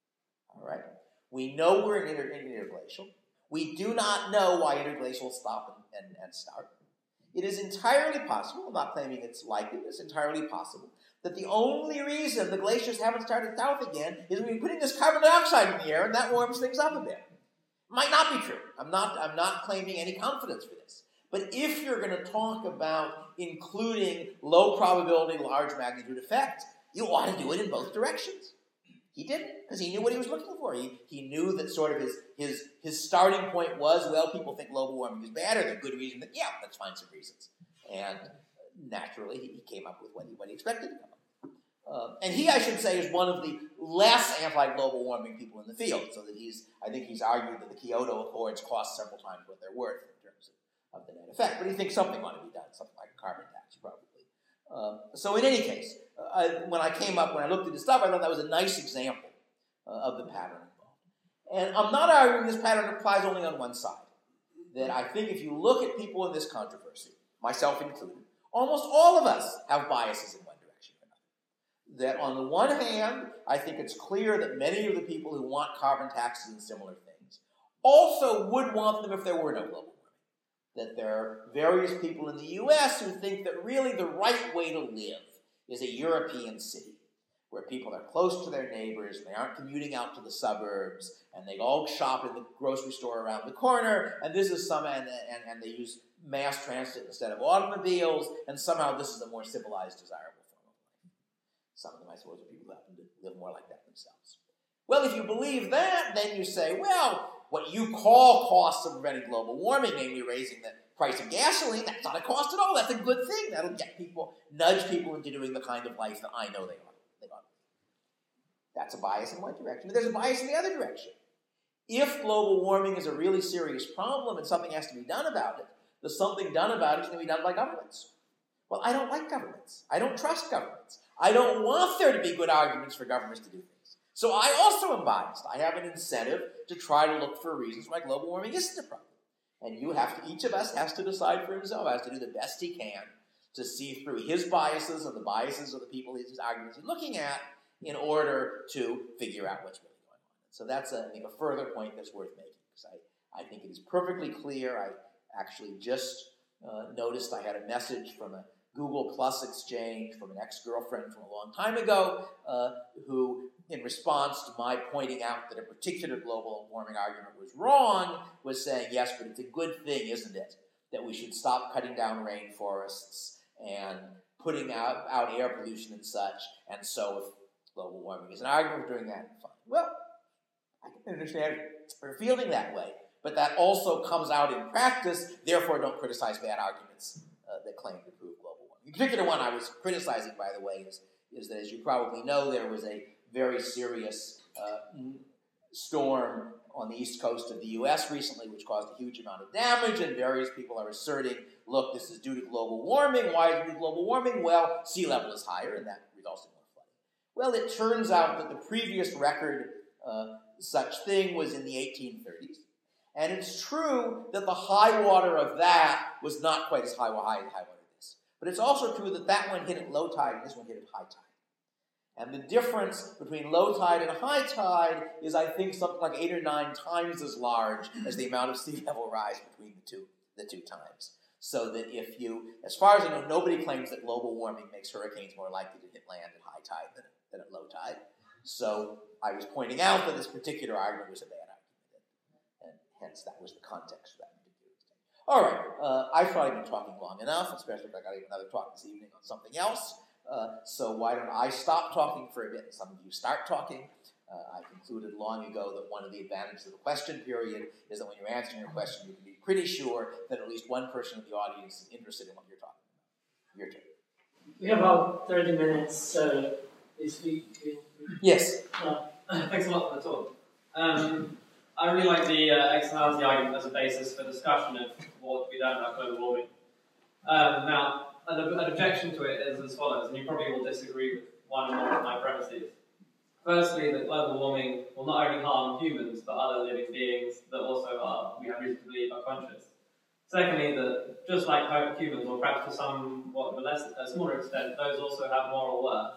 Speaker 1: All right? We know we're in interglacial. We do not know why interglacials stop and start. It is entirely possible, I'm not claiming it's likely, it's entirely possible, that the only reason the glaciers haven't started south again is we've been putting this carbon dioxide in the air and that warms things up a bit. Might not be true. I'm not claiming any confidence for this. But if you're going to talk about including low probability, large magnitude effect, you ought to do it in both directions. He didn't, because he knew what he was looking for. He knew that sort of his starting point was, well, people think global warming is bad, or there's good reason that, yeah, let's find some reasons. And naturally, he came up with what he expected to come up with. And he, I should say, is one of the less anti-global warming people in the field, so that I think he's argued that the Kyoto Accords cost several times what they're worth in terms of the net effect. But he thinks something ought to be done, something like a carbon tax, probably. So in any case, when I looked at his stuff, I thought that was a nice example of the pattern involved. And I'm not arguing this pattern applies only on one side. That I think if you look at people in this controversy, myself included, almost all of us have biases in one direction or another. That on the one hand, I think it's clear that many of the people who want carbon taxes and similar things also would want them if there were no global warming. That there are various people in the U.S. who think that really the right way to live is a European city, where people are close to their neighbors, and they aren't commuting out to the suburbs, and they all shop in the grocery store around the corner, and this is and they use mass transit instead of automobiles, and somehow this is a more civilized, desirable form of life. Some of them, I suppose, are people who happen to live more like that themselves. Well, if you believe that, then you say, well, what you call costs of preventing global warming, namely raising the price of gasoline, that's not a cost at all. That's a good thing. That'll nudge people into doing the kind of life that I know they ought to. That's a bias in one direction. There's a bias in the other direction. If global warming is a really serious problem and something has to be done about it, the something done about it is going to be done by governments. Well, I don't like governments. I don't trust governments. I don't want there to be good arguments for governments to do things. So I also am biased. I have an incentive to try to look for reasons why global warming isn't a problem. And each of us has to decide for himself, has to do the best he can to see through his biases and the biases of the people his arguments he's looking at in order to figure out what's really going on. So that's, I think, a further point that's worth making, because I think it is perfectly clear. I actually just noticed I had a message from a Google Plus exchange from an ex-girlfriend from a long time ago who, in response to my pointing out that a particular global warming argument was wrong, was saying, yes, but it's a good thing, isn't it, that we should stop cutting down rainforests and putting out air pollution and such, and so if global warming is an argument for doing that, fine. Well, I can understand her feeling that way, but that also comes out in practice, therefore don't criticize bad arguments that claim to prove global warming. The particular one I was criticizing, by the way, is that, as you probably know, there was a very serious storm on the east coast of the U.S. recently, which caused a huge amount of damage, and various people are asserting, look, this is due to global warming. Why is it due to global warming? Well, sea level is higher, and that results in more flooding. Well, it turns out that the previous record such thing was in the 1830s. And it's true that the high water of that was not quite as high water as this. But it's also true that that one hit at low tide and this one hit at high tide. And the difference between low tide and high tide is, I think, something like 8 or 9 times as large as the amount of sea level rise between the two times. So that if you, as far as I know, nobody claims that global warming makes hurricanes more likely to hit land at high tide than at low tide. So I was pointing out that this particular argument was a bad argument, and hence that was the context for that particular thing. All right, I've probably been talking long enough, especially if I got another talk this evening on something else. So why don't I stop talking for a bit and some of you start talking? I concluded long ago that one of the advantages of the question period is that when you're answering a question, you can be pretty sure that at least one person in the audience is interested in what you're talking about. Your turn.
Speaker 2: We have about 30 minutes, so this week.
Speaker 1: Yes.
Speaker 3: Thanks a lot for the talk. I really like the externality argument as a basis for discussion of what we learn about global warming. Now, an objection to it is as follows, and you probably will disagree with one or more of my premises. Firstly, that global warming will not only harm humans, but other living beings that also we have reason to believe, are conscious. Secondly, that just like humans, or perhaps to somewhat of a smaller extent, those also have moral worth.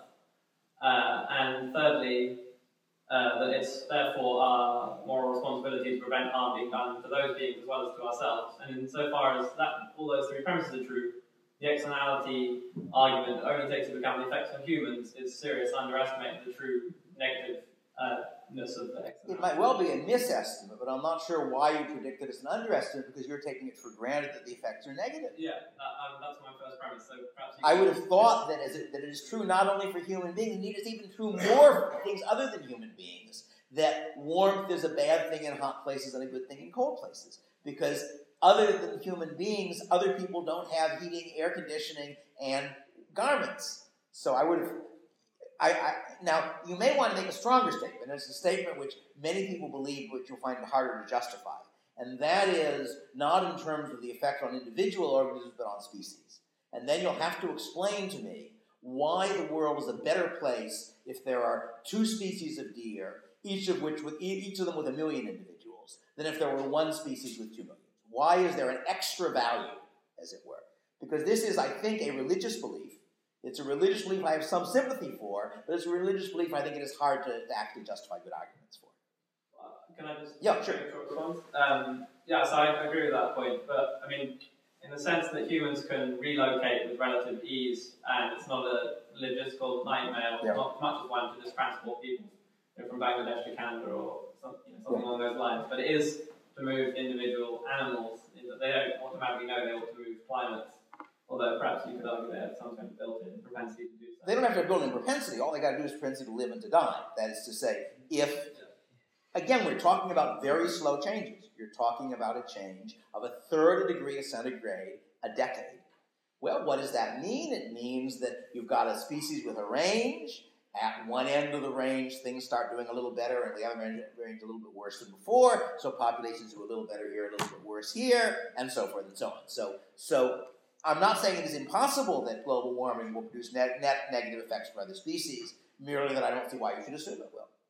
Speaker 3: And thirdly, that it's therefore our moral responsibility to prevent harm being done to those beings as well as to ourselves. And insofar as all those three premises are true, the externality argument that only takes into account the effects on humans is serious underestimating the true negativeness of the externality.
Speaker 1: It might well be a misestimate, but I'm not sure why you predict that it's an underestimate, because you're taking it for granted that the effects are negative.
Speaker 3: Yeah, that's my first premise. So perhaps
Speaker 1: I would have thought that it is true not only for human beings, indeed it's even true more for things other than human beings, that warmth is a bad thing in hot places and a good thing in cold places. Because other than human beings, other people don't have heating, air conditioning, and garments. So I would have... now, you may want to make a stronger statement. It's a statement which many people believe, which you'll find it harder to justify. And that is not in terms of the effect on individual organisms, but on species. And then you'll have to explain to me why the world is a better place if there are 2 species of deer, each of them with 1 million individuals, than if there were 1 species with 2 million. Why is there an extra value, as it were? Because this is, I think, a religious belief. It's a religious belief I have some sympathy for, but it's a religious belief I think it is hard to actually justify good arguments for.
Speaker 3: Can I just
Speaker 1: make a short
Speaker 3: response? So I agree with that point, but I mean, in the sense that humans can relocate with relative ease, and it's not a logistical nightmare, or not much as one to just transport people from Bangladesh to Canada or something along those lines, but it is to move individual animals, in that they don't automatically know they ought to move climates. Although perhaps you could argue they have some kind of built-in propensity to do so.
Speaker 1: They don't have to have built-in propensity. All they got to do is propensity to live and to die. That is to say, again, we're talking about very slow changes. You're talking about a change of 1/3 degree of centigrade a decade. Well, what does that mean? It means that you've got a species with a range. At one end of the range, things start doing a little better, and the other range a little bit worse than before. So populations do a little better here, a little bit worse here, and so forth and so on. So I'm not saying it is impossible that global warming will produce net negative effects for other species, merely that I don't see why you should assume it will.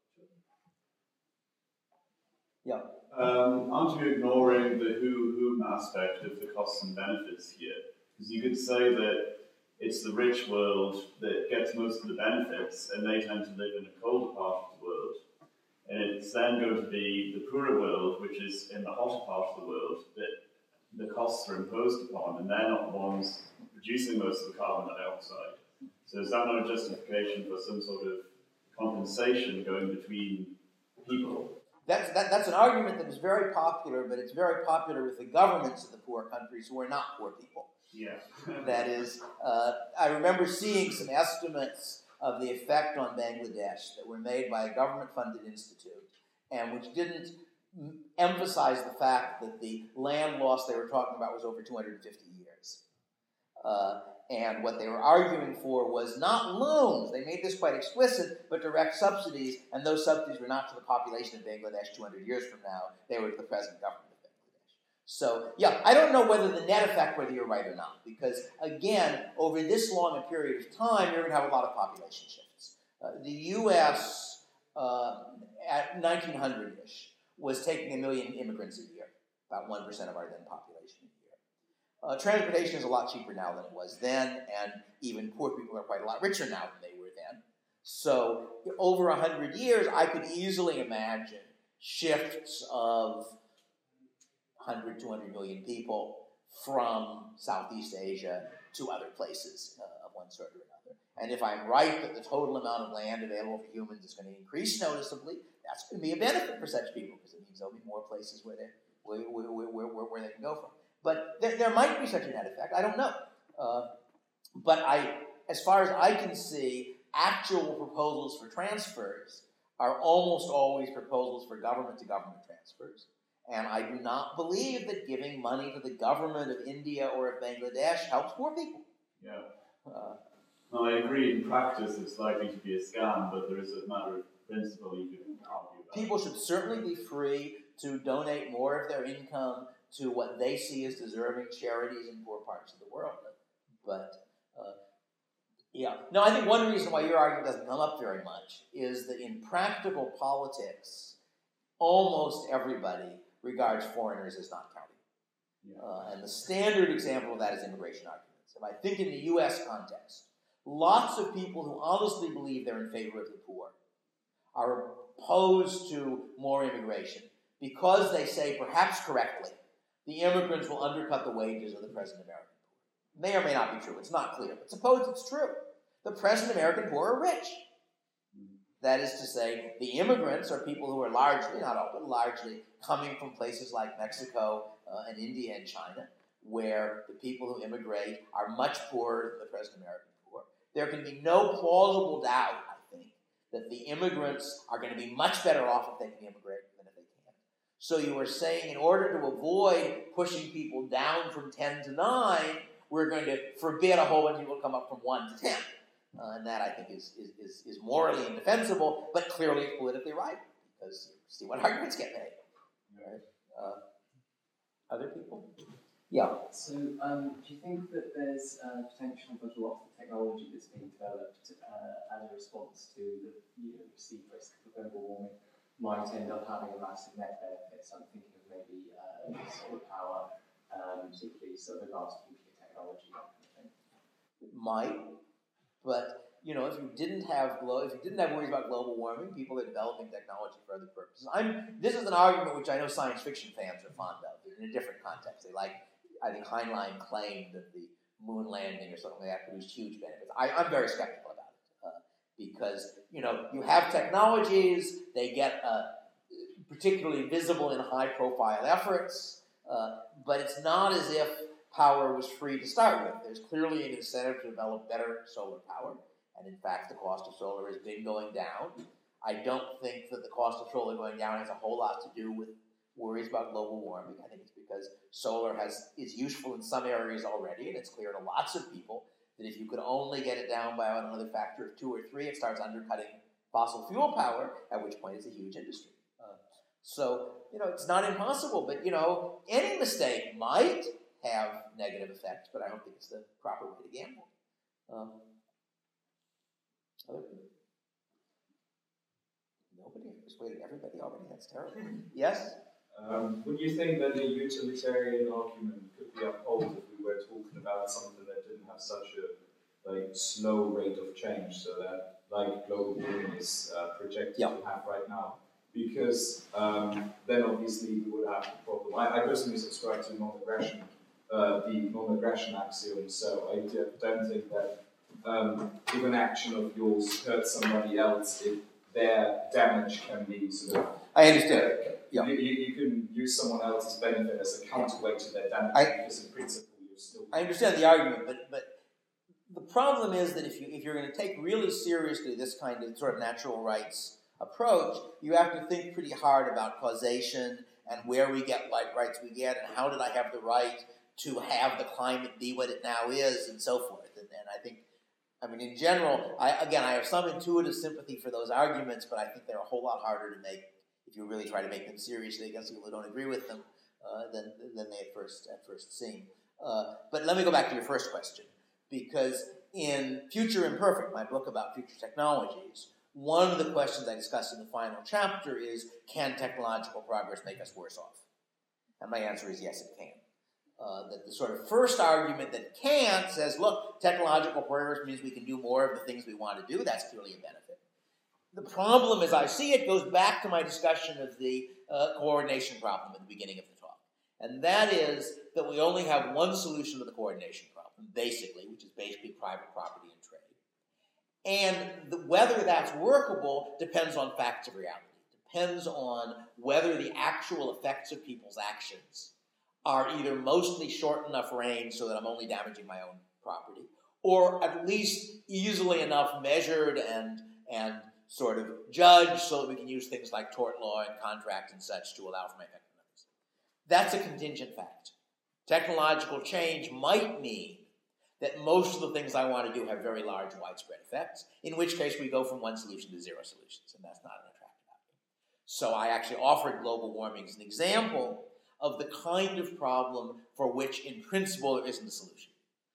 Speaker 1: Yeah.
Speaker 4: Aren't you ignoring the whom aspect of the costs and benefits here? Because you could say that it's the rich world that gets most of the benefits, and they tend to live in a colder part of the world. And it's then going to be the poorer world, which is in the hotter part of the world, that the costs are imposed upon, and they're not the ones producing most of the carbon dioxide. So is that not a justification for some sort of compensation going between people?
Speaker 1: That's an argument that is very popular, but it's very popular with the governments of the poor countries who are not poor people.
Speaker 4: Yeah.
Speaker 1: That is, I remember seeing some estimates of the effect on Bangladesh that were made by a government-funded institute, and which didn't emphasize the fact that the land loss they were talking about was over 250 years. And what they were arguing for was not loans, they made this quite explicit, but direct subsidies, and those subsidies were not to the population of Bangladesh 200 years from now, they were to the present government of Bangladesh. So, yeah, I don't know whether the net effect, whether you're right or not, because, again, over this long a period of time, you're going to have a lot of population shifts. The U.S. At 1900-ish was taking 1 million immigrants a year, about 1% of our then population a year. Transportation is a lot cheaper now than it was then, and even poor people are quite a lot richer now than they were then. So over 100 years, I could easily imagine shifts of 100, 200 million people from Southeast Asia to other places of one sort or another. And if I'm right that the total amount of land available for humans is going to increase noticeably, that's going to be a benefit for such people because it means there'll be more places where they can go from. But there might be such a net effect. I don't know. But as far as I can see, actual proposals for transfers are almost always proposals for government-to-government transfers. And I do not believe that giving money to the government of India or of Bangladesh helps poor people.
Speaker 4: Yeah. No, I agree. In practice, it's likely to be a scam, but there is a matter of principle you can argue about.
Speaker 1: People should certainly be free to donate more of their income to what they see as deserving charities in poor parts of the world. But, yeah. No, I think one reason why your argument doesn't come up very much is that in practical politics, almost everybody regards foreigners as not counting. Yeah. And the standard example of that is immigration arguments. If I think in the U.S. context, lots of people who honestly believe they're in favor of the poor are opposed to more immigration because they say, perhaps correctly, the immigrants will undercut the wages of the present American poor. May or may not be true. It's not clear. But suppose it's true. The present American poor are rich. That is to say, the immigrants are people who are largely, not all, but largely coming from places like Mexico and India and China, where the people who immigrate are much poorer than the present American poor. There can be no plausible doubt, I think, that the immigrants are going to be much better off if they can immigrate than if they can't. So you are saying in order to avoid pushing people down from 10 to 9, we're going to forbid a whole bunch of people to come up from 1 to 10. And that, I think, is morally indefensible, but clearly it's politically right, because you see what arguments get made. Right? Other people? Yeah.
Speaker 5: So, do you think that there's potential that a lot of the technology that's being developed as a response to the perceived risk of global warming might end up having a massive net benefit? So I'm thinking of maybe solar power, particularly sort of advanced nuclear technology, that kind of thing.
Speaker 1: It might. But if you didn't have worries about global warming, people are developing technology for other purposes. This is an argument which I know science fiction fans are fond of in a different context. They like, I think Heinlein claimed that the moon landing or something like that produced huge benefits. I'm very skeptical about it because you have technologies, they get particularly visible in high-profile efforts, but it's not as if power was free to start with. There's clearly an incentive to develop better solar power, and in fact the cost of solar has been going down. I don't think that the cost of solar going down has a whole lot to do with worries about global warming. I think it's because solar is useful in some areas already, and it's clear to lots of people that if you could only get it down by another factor of 2 or 3, it starts undercutting fossil fuel power, at which point it's a huge industry. So it's not impossible, but any mistake might have negative effects, but I don't think it's the proper way to gamble. Nobody? I persuaded everybody already. That's terrible. Yes?
Speaker 6: Would you think that the utilitarian argument could be upheld if we were talking about something that didn't have such a slow rate of change, so that global warming is projected to have right now? Because then obviously we would have the problem. I personally subscribe to non-aggression. The non-aggression axiom, so I don't think that if an action of yours hurts somebody else, if their damage can be sort of...
Speaker 1: I understand.
Speaker 6: Yeah. You can use someone else's benefit as a counterweight to their damage, because in principle you're still...
Speaker 1: I understand the argument, but the problem is that if you're going to take really seriously this kind of sort of natural rights approach, you have to think pretty hard about causation and where we get rights we get, and how did I have the right to have the climate be what it now is, and so forth. And I think, in general, I have some intuitive sympathy for those arguments, but I think they're a whole lot harder to make if you really try to make them seriously against people who don't agree with them than they at first seem. But let me go back to your first question. because in Future Imperfect, my book about future technologies, one of the questions I discuss in the final chapter is, can technological progress make us worse off? And my answer is yes, it can. That the sort of first argument that it can't says, look, technological progress means we can do more of the things we want to do. That's clearly a benefit. The problem, as I see it, goes back to my discussion of the coordination problem at the beginning of the talk. And that is that we only have one solution to the coordination problem, basically, which is basically private property and trade. And whether that's workable depends on facts of reality. Depends on whether the actual effects of people's actions are either mostly short enough range so that I'm only damaging my own property, or at least easily enough measured and sort of judged so that we can use things like tort law and contract and such to allow for my effect on others. That's a contingent fact. Technological change might mean that most of the things I want to do have very large, widespread effects, in which case we go from one solution to zero solutions, and that's not an attractive outcome. So I actually offered global warming as an example of the kind of problem for which, in principle, there isn't a solution.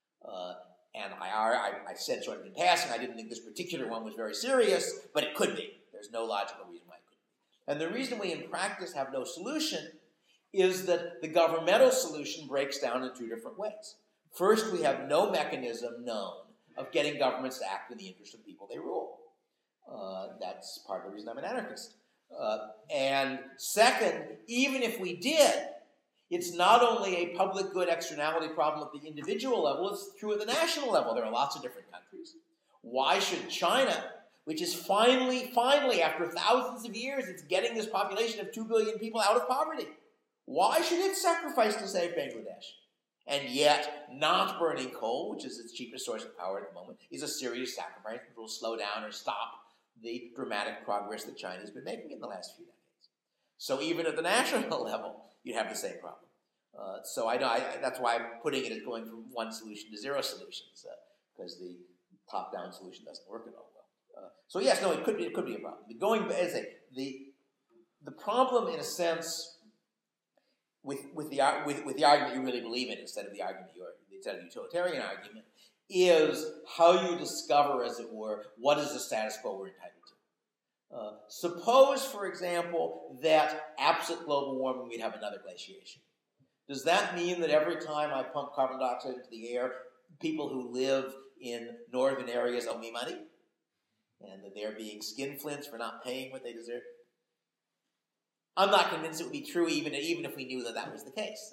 Speaker 1: And I said sort of in passing, I didn't think this particular one was very serious, but it could be. There's no logical reason why it couldn't be. And the reason we in practice have no solution is that the governmental solution breaks down in two different ways. First, we have no mechanism known of getting governments to act in the interest of people they rule. That's part of the reason I'm an anarchist. And second, even if we did, it's not only a public good externality problem at the individual level, it's true at the national level. There are lots of different countries. Why should China, which is finally, after thousands of years, it's getting this population of 2 billion people out of poverty, why should it sacrifice to save Bangladesh? And yet, not burning coal, which is its cheapest source of power at the moment, is a serious sacrifice which will slow down or stop the dramatic progress that China has been making in the last few decades. So even at the national level, you have the same problem. So I know that's why I'm putting it as going from one solution to zero solutions, because the top-down solution doesn't work at all well. So yes, no, it could be a problem. The problem, in a sense, with the argument you really believe in instead of the utilitarian argument, is how you discover, as it were, what is the status quo we're entitled to. Suppose, for example, that absent global warming, we'd have another glaciation. Does that mean that every time I pump carbon dioxide into the air, people who live in northern areas owe me money? And that they're being skinflints for not paying what they deserve? I'm not convinced it would be true even if we knew that was the case.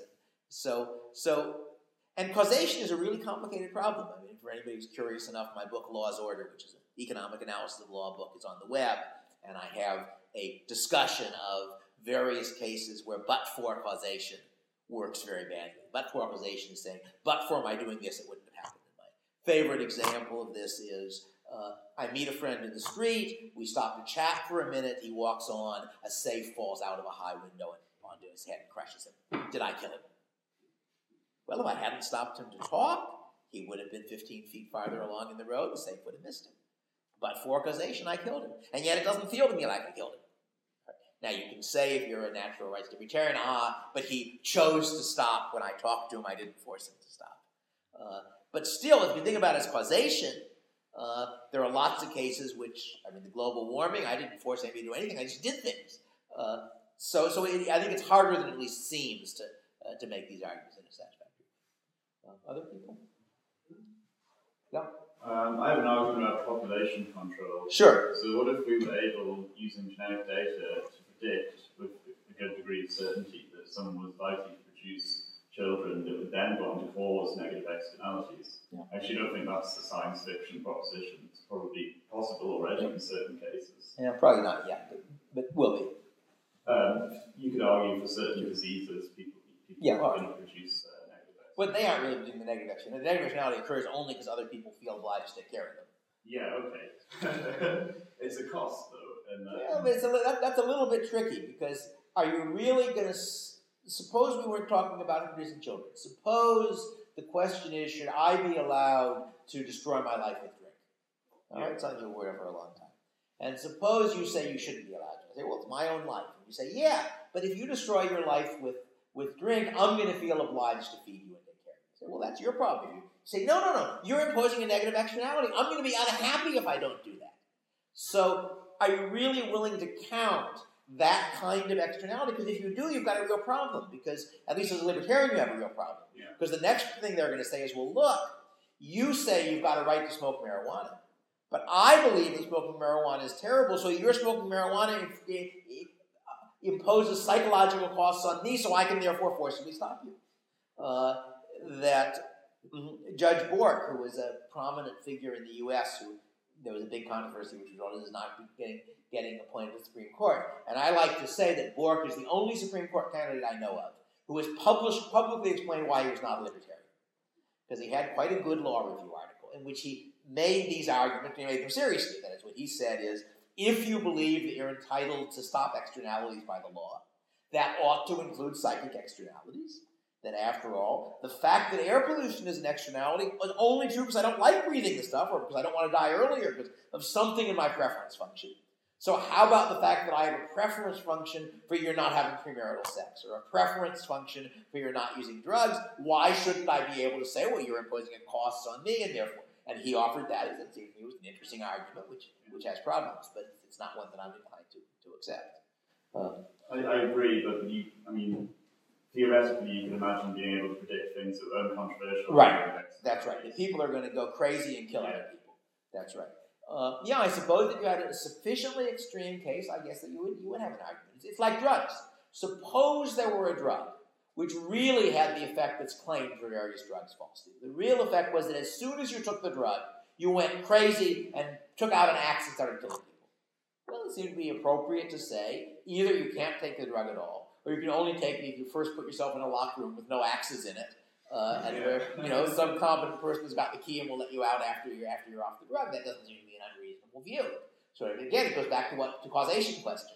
Speaker 1: And causation is a really complicated problem. I mean, for anybody who's curious enough, my book, Law's Order, which is an economic analysis of law book, is on the web, and I have a discussion of various cases where but-for causation works very badly. But-for causation is saying, but for my doing this, it wouldn't have happened. My favorite example of this is, I meet a friend in the street, we stop to chat for a minute, he walks on, a safe falls out of a high window and onto his head and crushes him. Did I kill him? Well, if I hadn't stopped him to talk, he would have been 15 feet farther along in the road, the safe would have missed him. But for causation, I killed him. And yet it doesn't feel to me like I killed him. Now, you can say, if you're a natural rights libertarian, but he chose to stop when I talked to him, I didn't force him to stop. But still, if you think about it as causation, there are lots of cases the global warming, I didn't force anybody to do anything, I just did things. So I think it's harder than it at least seems to make these arguments in a satisfactory way. Other people? Yeah?
Speaker 4: I have an argument about population control.
Speaker 1: Sure.
Speaker 4: So what if we were able, using genetic data, to predict with a good degree of certainty that someone was likely to produce children that would then go on to cause negative externalities?
Speaker 1: Yeah.
Speaker 4: I actually don't think that's a science fiction proposition. It's probably possible already in certain cases.
Speaker 1: Yeah, probably not yet, but will be.
Speaker 4: You could argue for certain diseases, people can produce negative externalities.
Speaker 1: But they aren't really doing the negative externality. The negative externality occurs only because other people feel obliged to take care of them.
Speaker 4: Yeah, okay. It's a cost, though. And,
Speaker 1: but that's a little bit tricky, because are you really going to... Suppose we weren't talking about producing children. Suppose the question is, should I be allowed to destroy my life with drink? All right, it's on your word for a long time. And suppose you say you shouldn't be allowed to. I say, well, it's my own life. And you say, yeah, but if you destroy your life with drink, I'm going to feel obliged to feed you and take care of you. Say, well, that's your problem. You say, no, you're imposing a negative externality. I'm going to be unhappy if I don't do that. So are you really willing to count that kind of externality? Because if you do, you've got a real problem. Because at least as a libertarian, you have a real problem.
Speaker 4: Yeah.
Speaker 1: Because the next thing they're going to say is, well, look, you say you've got a right to smoke marijuana. But I believe that smoking marijuana is terrible, so your smoking marijuana imposes psychological costs on me, so I can therefore forcibly stop you. Judge Bork, who was a prominent figure in the U.S., who there was a big controversy which resulted in not getting appointed to the Supreme Court. And I like to say that Bork is the only Supreme Court candidate I know of who has publicly explained why he was not a libertarian. Because he had quite a good law review article in which he made these arguments, and he made them seriously. That is, what he said is, if you believe that you're entitled to stop externalities by the law, that ought to include psychic externalities. That after all, the fact that air pollution is an externality is only true because I don't like breathing the stuff, or because I don't want to die earlier because of something in my preference function. So how about the fact that I have a preference function for your not having premarital sex, or a preference function for your not using drugs? Why shouldn't I be able to say, well, you're imposing a cost on me, and therefore, and he offered that as it was an interesting argument, which has problems, but it's not one that I'm inclined to accept.
Speaker 4: I agree, but theoretically, you can imagine being able to predict things that are uncontroversial.
Speaker 1: Right, that's right. The people are going to go crazy and kill other people. That's right. I suppose if you had a sufficiently extreme case, I guess that you would have an argument. It's like drugs. Suppose there were a drug which really had the effect that's claimed for various drugs falsely. The real effect was that as soon as you took the drug, you went crazy and took out an axe and started killing people. Well, it seemed to be appropriate to say either you can't take the drug at all, or you can only take it if you first put yourself in a locked room with no axes in it, and where some competent person has got the key and will let you out after you're off the drug. That doesn't seem to be an unreasonable view. So again, it goes back to causation questions.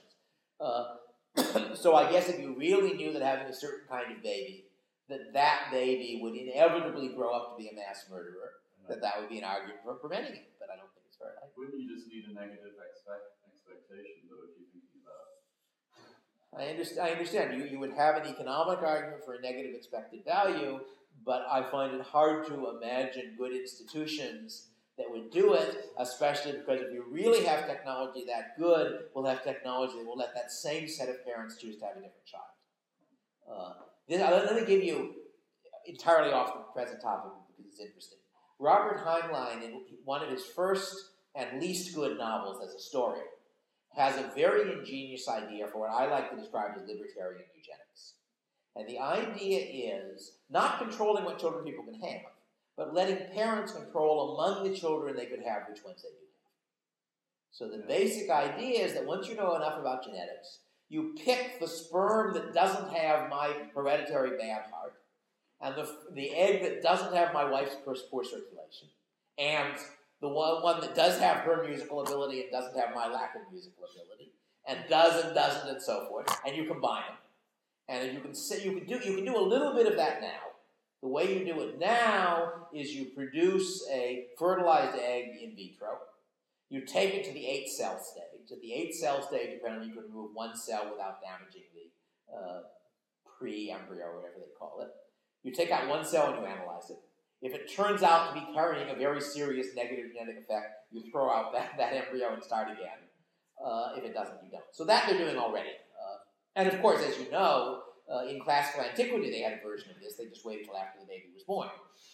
Speaker 1: So I guess if you really knew that having a certain kind of baby, that baby would inevitably grow up to be a mass murderer, that would be an argument for preventing it. But I don't think it's very likely.
Speaker 4: Wouldn't you just need a negative expectation, though, if you're thinking about it?
Speaker 1: I understand. You would have an economic argument for a negative expected value, but I find it hard to imagine good institutions that would do it, especially because if you really have technology that good, we'll have technology that will let that same set of parents choose to have a different child. Let me give you, entirely off the present topic because it's interesting. Robert Heinlein, in one of his first and least good novels as a historian, has a very ingenious idea for what I like to describe as libertarian eugenics. And the idea is not controlling what children people can have, but letting parents control among the children they could have which ones they do have. So the basic idea is that once you know enough about genetics, you pick the sperm that doesn't have my hereditary bad heart, and the egg that doesn't have my wife's poor circulation, and the one that does have her musical ability and doesn't have my lack of musical ability, and doesn't, and so forth, and you combine them. And you can do a little bit of that now. The way you do it now is you produce a fertilized egg in vitro. You take it to the 8-cell stage. At the 8-cell stage, apparently you can remove one cell without damaging the pre-embryo, or whatever they call it. You take out one cell and you analyze it. If it turns out to be carrying a very serious negative genetic effect, you throw out that embryo and start again. If it doesn't, you don't. So that they're doing already. And of course, as you know, in classical antiquity, they had a version of this. They just waited until after the baby was born.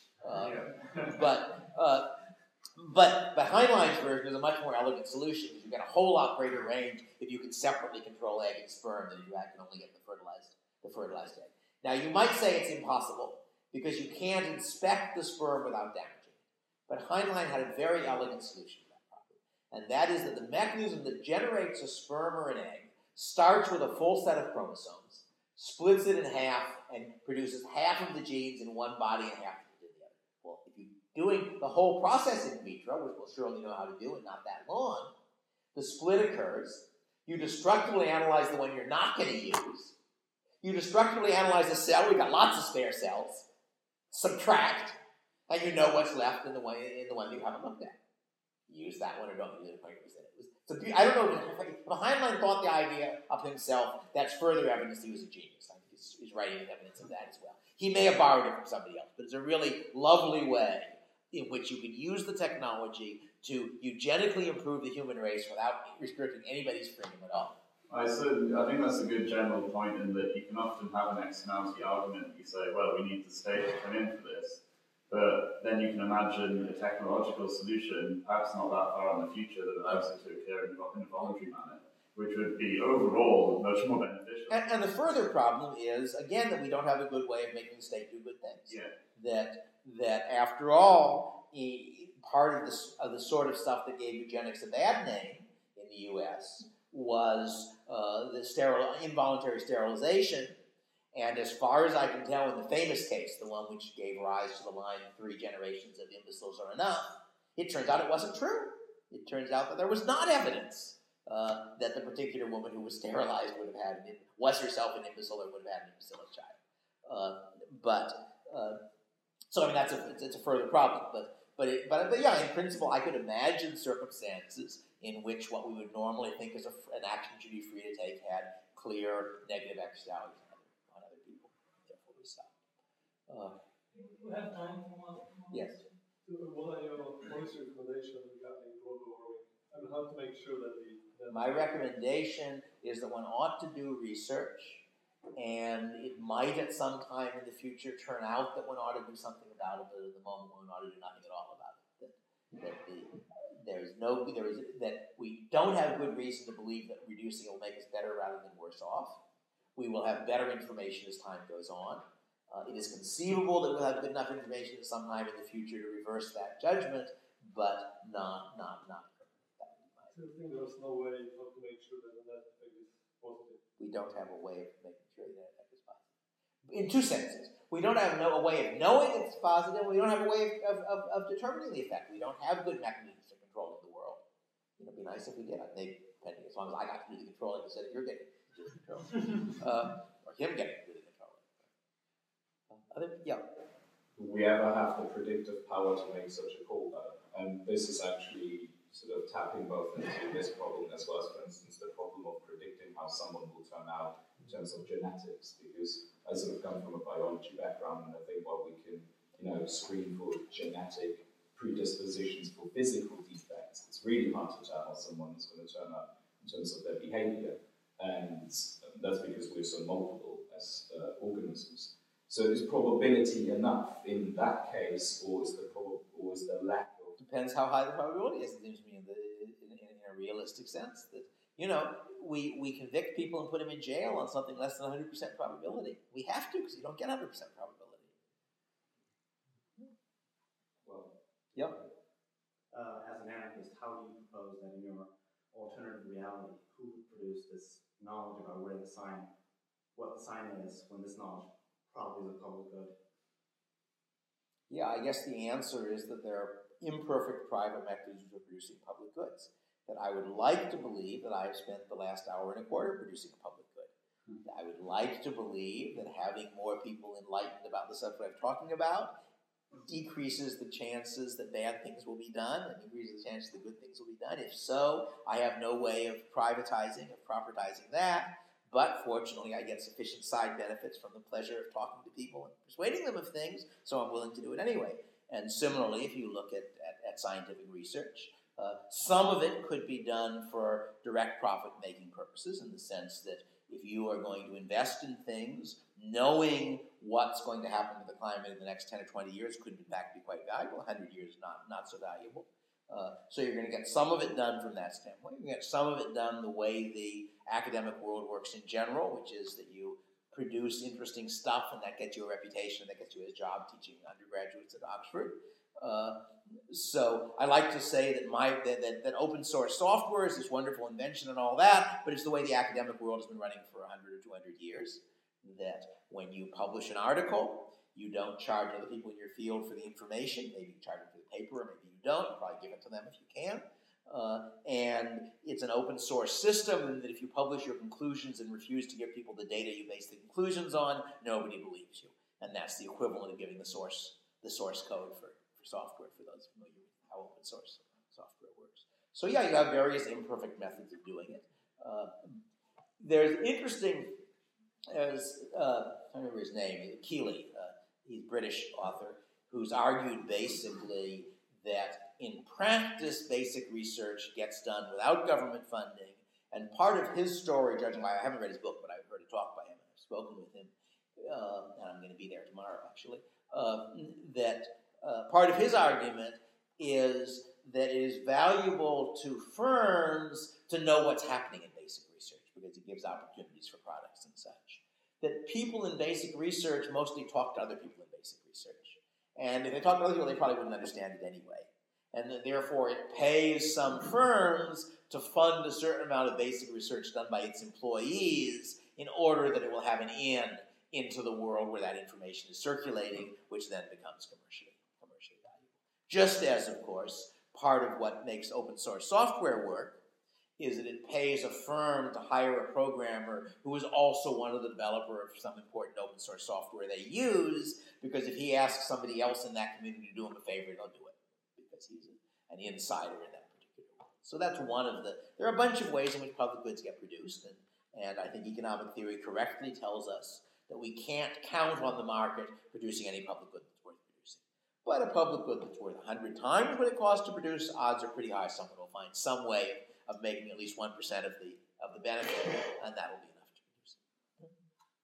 Speaker 1: But Heinlein's version is a much more elegant solution because you get a whole lot greater range if you can separately control egg and sperm than if you can only get the fertilized egg. Now, you might say it's impossible because you can't inspect the sperm without damaging it. But Heinlein had a very elegant solution to that problem. And that is that the mechanism that generates a sperm or an egg starts with a full set of chromosomes, splits it in half, and produces half of the genes in one body and half in the other. Well, if you're doing the whole process in vitro, which we'll surely know how to do in not that long, the split occurs. You destructively analyze the one you're not going to use. You destructively analyze a cell. We've got lots of spare cells. Subtract, and you know what's left in the one you haven't looked at. Use that one or don't use it 100%. I don't know if Heinlein thought the idea of himself. That's further evidence he was a genius. I think he's writing evidence of that as well. He may have borrowed it from somebody else, but it's a really lovely way in which you can use the technology to eugenically improve the human race without restricting anybody's freedom at all.
Speaker 4: I think that's a good general point in that you can often have an externality argument. You say, well, we need the state to come in for this. But then you can imagine a technological solution, perhaps not that far in the future, that allows it to occur in a voluntary manner, which would be overall much more beneficial.
Speaker 1: And the further problem is, again, that we don't have a good way of making the state do good things.
Speaker 4: Yeah.
Speaker 1: That after all, part of the sort of stuff that gave eugenics a bad name in the U.S. was the involuntary sterilization. And as far as I can tell, in the famous case, the one which gave rise to the line, 3 generations of imbeciles are enough, it turns out it wasn't true. It turns out that there was not evidence that the particular woman who was sterilized was herself an imbecile or would have had an imbecile child. So I mean it's a further problem. But yeah, in principle, I could imagine circumstances in which what we would normally think as an action should be free to take had clear negative externalities on other people. Therefore, we stop.
Speaker 2: We have time for one.
Speaker 1: Yes.
Speaker 7: What are your policy recommendations regarding global warming and how to make sure that
Speaker 1: My recommendation is that one ought to do research, and it might at some time in the future turn out that one ought to do something about it, but at the moment one ought to do nothing at all about it. That we don't have good reason to believe that reducing it will make us better rather than worse off. We will have better information as time goes on. It is conceivable that we'll have good enough information at some time in the future to reverse that judgment, but not.
Speaker 7: I think there's no way how to make sure that the net effect is positive.
Speaker 1: We don't have a way of making sure the net effect is positive. In two senses. We don't have a way of knowing it's positive. We don't have a way of determining the effect. We don't have good mechanisms for controlling the world. It'd be nice if we did. Depending as long as I got to do the controlling instead of you're getting to do the controlling. Or him getting to do the controlling.
Speaker 6: We ever have the predictive power to make such a call, though? And this is actually sort of tapping both into this problem as well as, for instance, the problem of predicting how someone will turn out in terms of genetics. Because I sort of come from a biology background, and I think while we can, screen for genetic predispositions for physical defects, it's really hard to tell how someone is going to turn out in terms of their behavior. And that's because we're so multiple as organisms. So is probability enough in that case, or is the lack of...
Speaker 1: Depends how high the probability is, it seems to me, in a realistic sense. That, we convict people and put them in jail on something less than 100% probability. We have to, because you don't get 100% probability.
Speaker 8: Well,
Speaker 1: yep.
Speaker 8: As an anarchist, how do you propose that in your alternative reality, who would produce this knowledge about what the sign is, when this knowledge probably is a public good?
Speaker 1: Yeah, I guess the answer is that there are imperfect private mechanisms of producing public goods. That I would like to believe that I have spent the last hour and a quarter producing a public good. I would like to believe that having more people enlightened about the subject I'm talking about decreases the chances that bad things will be done and increases the chances that good things will be done. If so, I have no way of propertizing that. But fortunately, I get sufficient side benefits from the pleasure of talking to people and persuading them of things, so I'm willing to do it anyway. And similarly, if you look at scientific research, some of it could be done for direct profit-making purposes, in the sense that if you are going to invest in things, knowing what's going to happen to the climate in the next 10 or 20 years could in fact be quite valuable. 100 years not so valuable. So you're going to get some of it done from that standpoint. You're going to get some of it done the way the academic world works in general, which is that you produce interesting stuff and that gets you a reputation, that gets you a job teaching undergraduates at Oxford. So I like to say that open source software is this wonderful invention and all that, but it's the way the academic world has been running for 100 or 200 years. That when you publish an article, you don't charge other people in your field for the information. Maybe you charge them for the paper, or maybe you don't. You probably give it to them if you can. And it's an open source system, and that if you publish your conclusions and refuse to give people the data you base the conclusions on, nobody believes you. And that's the equivalent of giving the source code for software, for those familiar with how open source software works. So yeah, you have various imperfect methods of doing it. There's interesting, I don't remember his name, Keeley, he's a British author, who's argued basically that in practice, basic research gets done without government funding. And part of his story, judging by, I haven't read his book, but I've heard a talk by him, I've spoken with him, and I'm going to be there tomorrow, actually, part of his argument is that it is valuable to firms to know what's happening in basic research because it gives opportunities for products and such. That people in basic research mostly talk to other people in basic research. And if they talk to other people, they probably wouldn't understand it anyway. And that therefore it pays some firms to fund a certain amount of basic research done by its employees in order that it will have an end into the world where that information is circulating, which then becomes commercially valuable. Just as, of course, part of what makes open source software work is that it pays a firm to hire a programmer who is also one of the developer of some important open source software they use, because if he asks somebody else in that community to do him a favor, they'll do it, because he's an insider in that particular one. So that's one of there are a bunch of ways in which public goods get produced, and I think economic theory correctly tells us that we can't count on the market producing any public good that's worth producing. But a public good that's worth 100 times what it costs to produce, odds are pretty high someone will find some way of making at least 1% of the benefit, and that will be enough to produce it.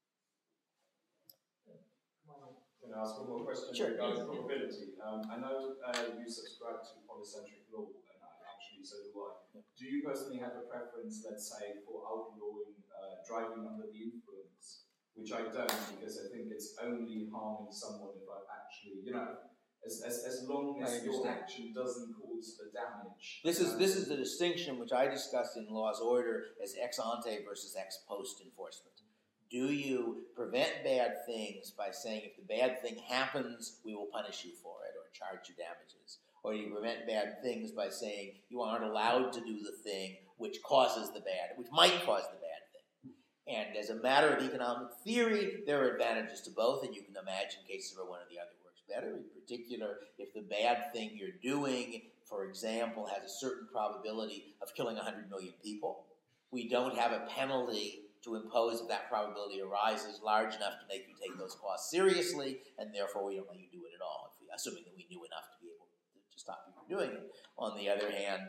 Speaker 6: Can I ask one more question
Speaker 1: Sure.
Speaker 6: regarding probability? I know you subscribe to polycentric law, and actually so do I.
Speaker 1: Yeah.
Speaker 6: Do you personally have a preference, let's say, for outlawing driving under the influence? Which I don't, because I think it's only harming someone if I actually, as long as your action doesn't cause the damage.
Speaker 1: This is the distinction which I discussed in Law's Order as ex ante versus ex post enforcement. Do you prevent bad things by saying if the bad thing happens, we will punish you for it or charge you damages? Or do you prevent bad things by saying you aren't allowed to do the thing which causes the bad, which might cause the bad thing? And as a matter of economic theory, there are advantages to both, and you can imagine cases where one or the other works better. In particular, if the bad thing you're doing, for example, has a certain probability of killing 100 million people, we don't have a penalty to impose if that probability arises large enough to make you take those costs seriously, and therefore we don't let you do it at all, assuming that we knew enough to be able to stop you from doing it. On the other hand,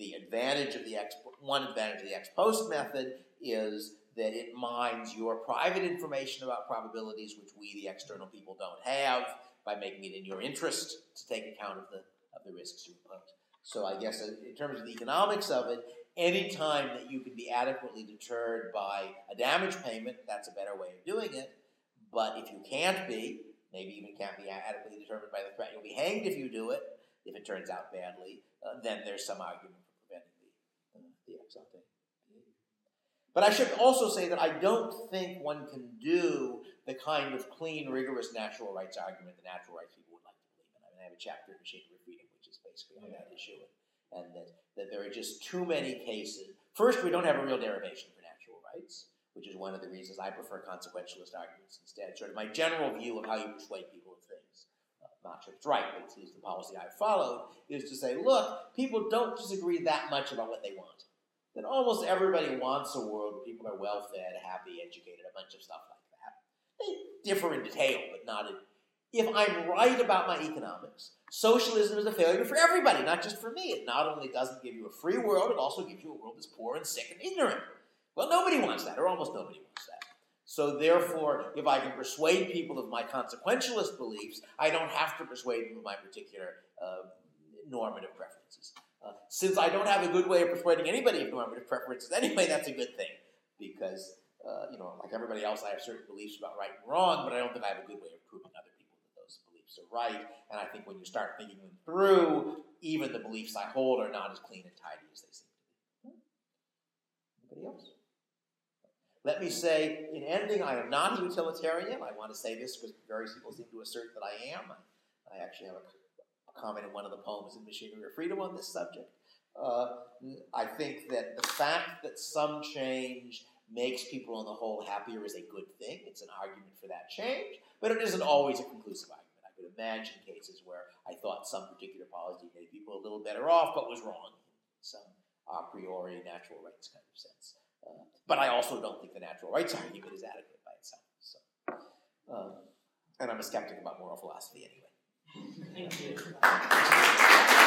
Speaker 1: one advantage of the ex post method is that it mines your private information about probabilities, which we, the external people, don't have, by making it in your interest to take account of the risks you impose. So I guess in terms of the economics of it, any time that you can be adequately deterred by a damage payment, that's a better way of doing it. But if you can't be, maybe even can't be adequately determined by the threat you'll be hanged if you do it, if it turns out badly, then there's some argument for preventing the ex ante behavior. But I should also say that I don't think one can do the kind of clean, rigorous natural rights argument the natural rights people would like to believe in. I mean, I have a chapter in Machinery of Freedom, which is basically on that issue, and that there are just too many cases. First, we don't have a real derivation for natural rights, which is one of the reasons I prefer consequentialist arguments instead. Sort of my general view of how you persuade people of things, not sure it's right, but it's the policy I've followed, is to say, look, people don't disagree that much about what they want. That almost everybody wants a world where people are well-fed, happy, educated, a bunch of stuff like that. They differ in detail, but not in... If I'm right about my economics, socialism is a failure for everybody, not just for me. It not only doesn't give you a free world, it also gives you a world that's poor and sick and ignorant. Well, nobody wants that, or almost nobody wants that. So therefore, if I can persuade people of my consequentialist beliefs, I don't have to persuade them of my particular normative preferences. Since I don't have a good way of persuading anybody of normative preferences anyway, that's a good thing. Because, like everybody else, I have certain beliefs about right and wrong, but I don't think I have a good way of proving other people that those beliefs are right. And I think when you start thinking them through, even the beliefs I hold are not as clean and tidy as they seem to be. Anybody else? Let me say, in ending, I am not a utilitarian. I want to say this because various people seem to assert that I am. I actually have a comment in one of the poems in Machinery of Freedom on this subject. I think that the fact that some change makes people on the whole happier is a good thing. It's an argument for that change, but it isn't always a conclusive argument. I could imagine cases where I thought some particular policy made people a little better off, but was wrong in some a priori natural rights kind of sense. But I also don't think the natural rights argument is adequate by itself. So, And I'm a skeptic about moral philosophy anyway.
Speaker 2: Thank you.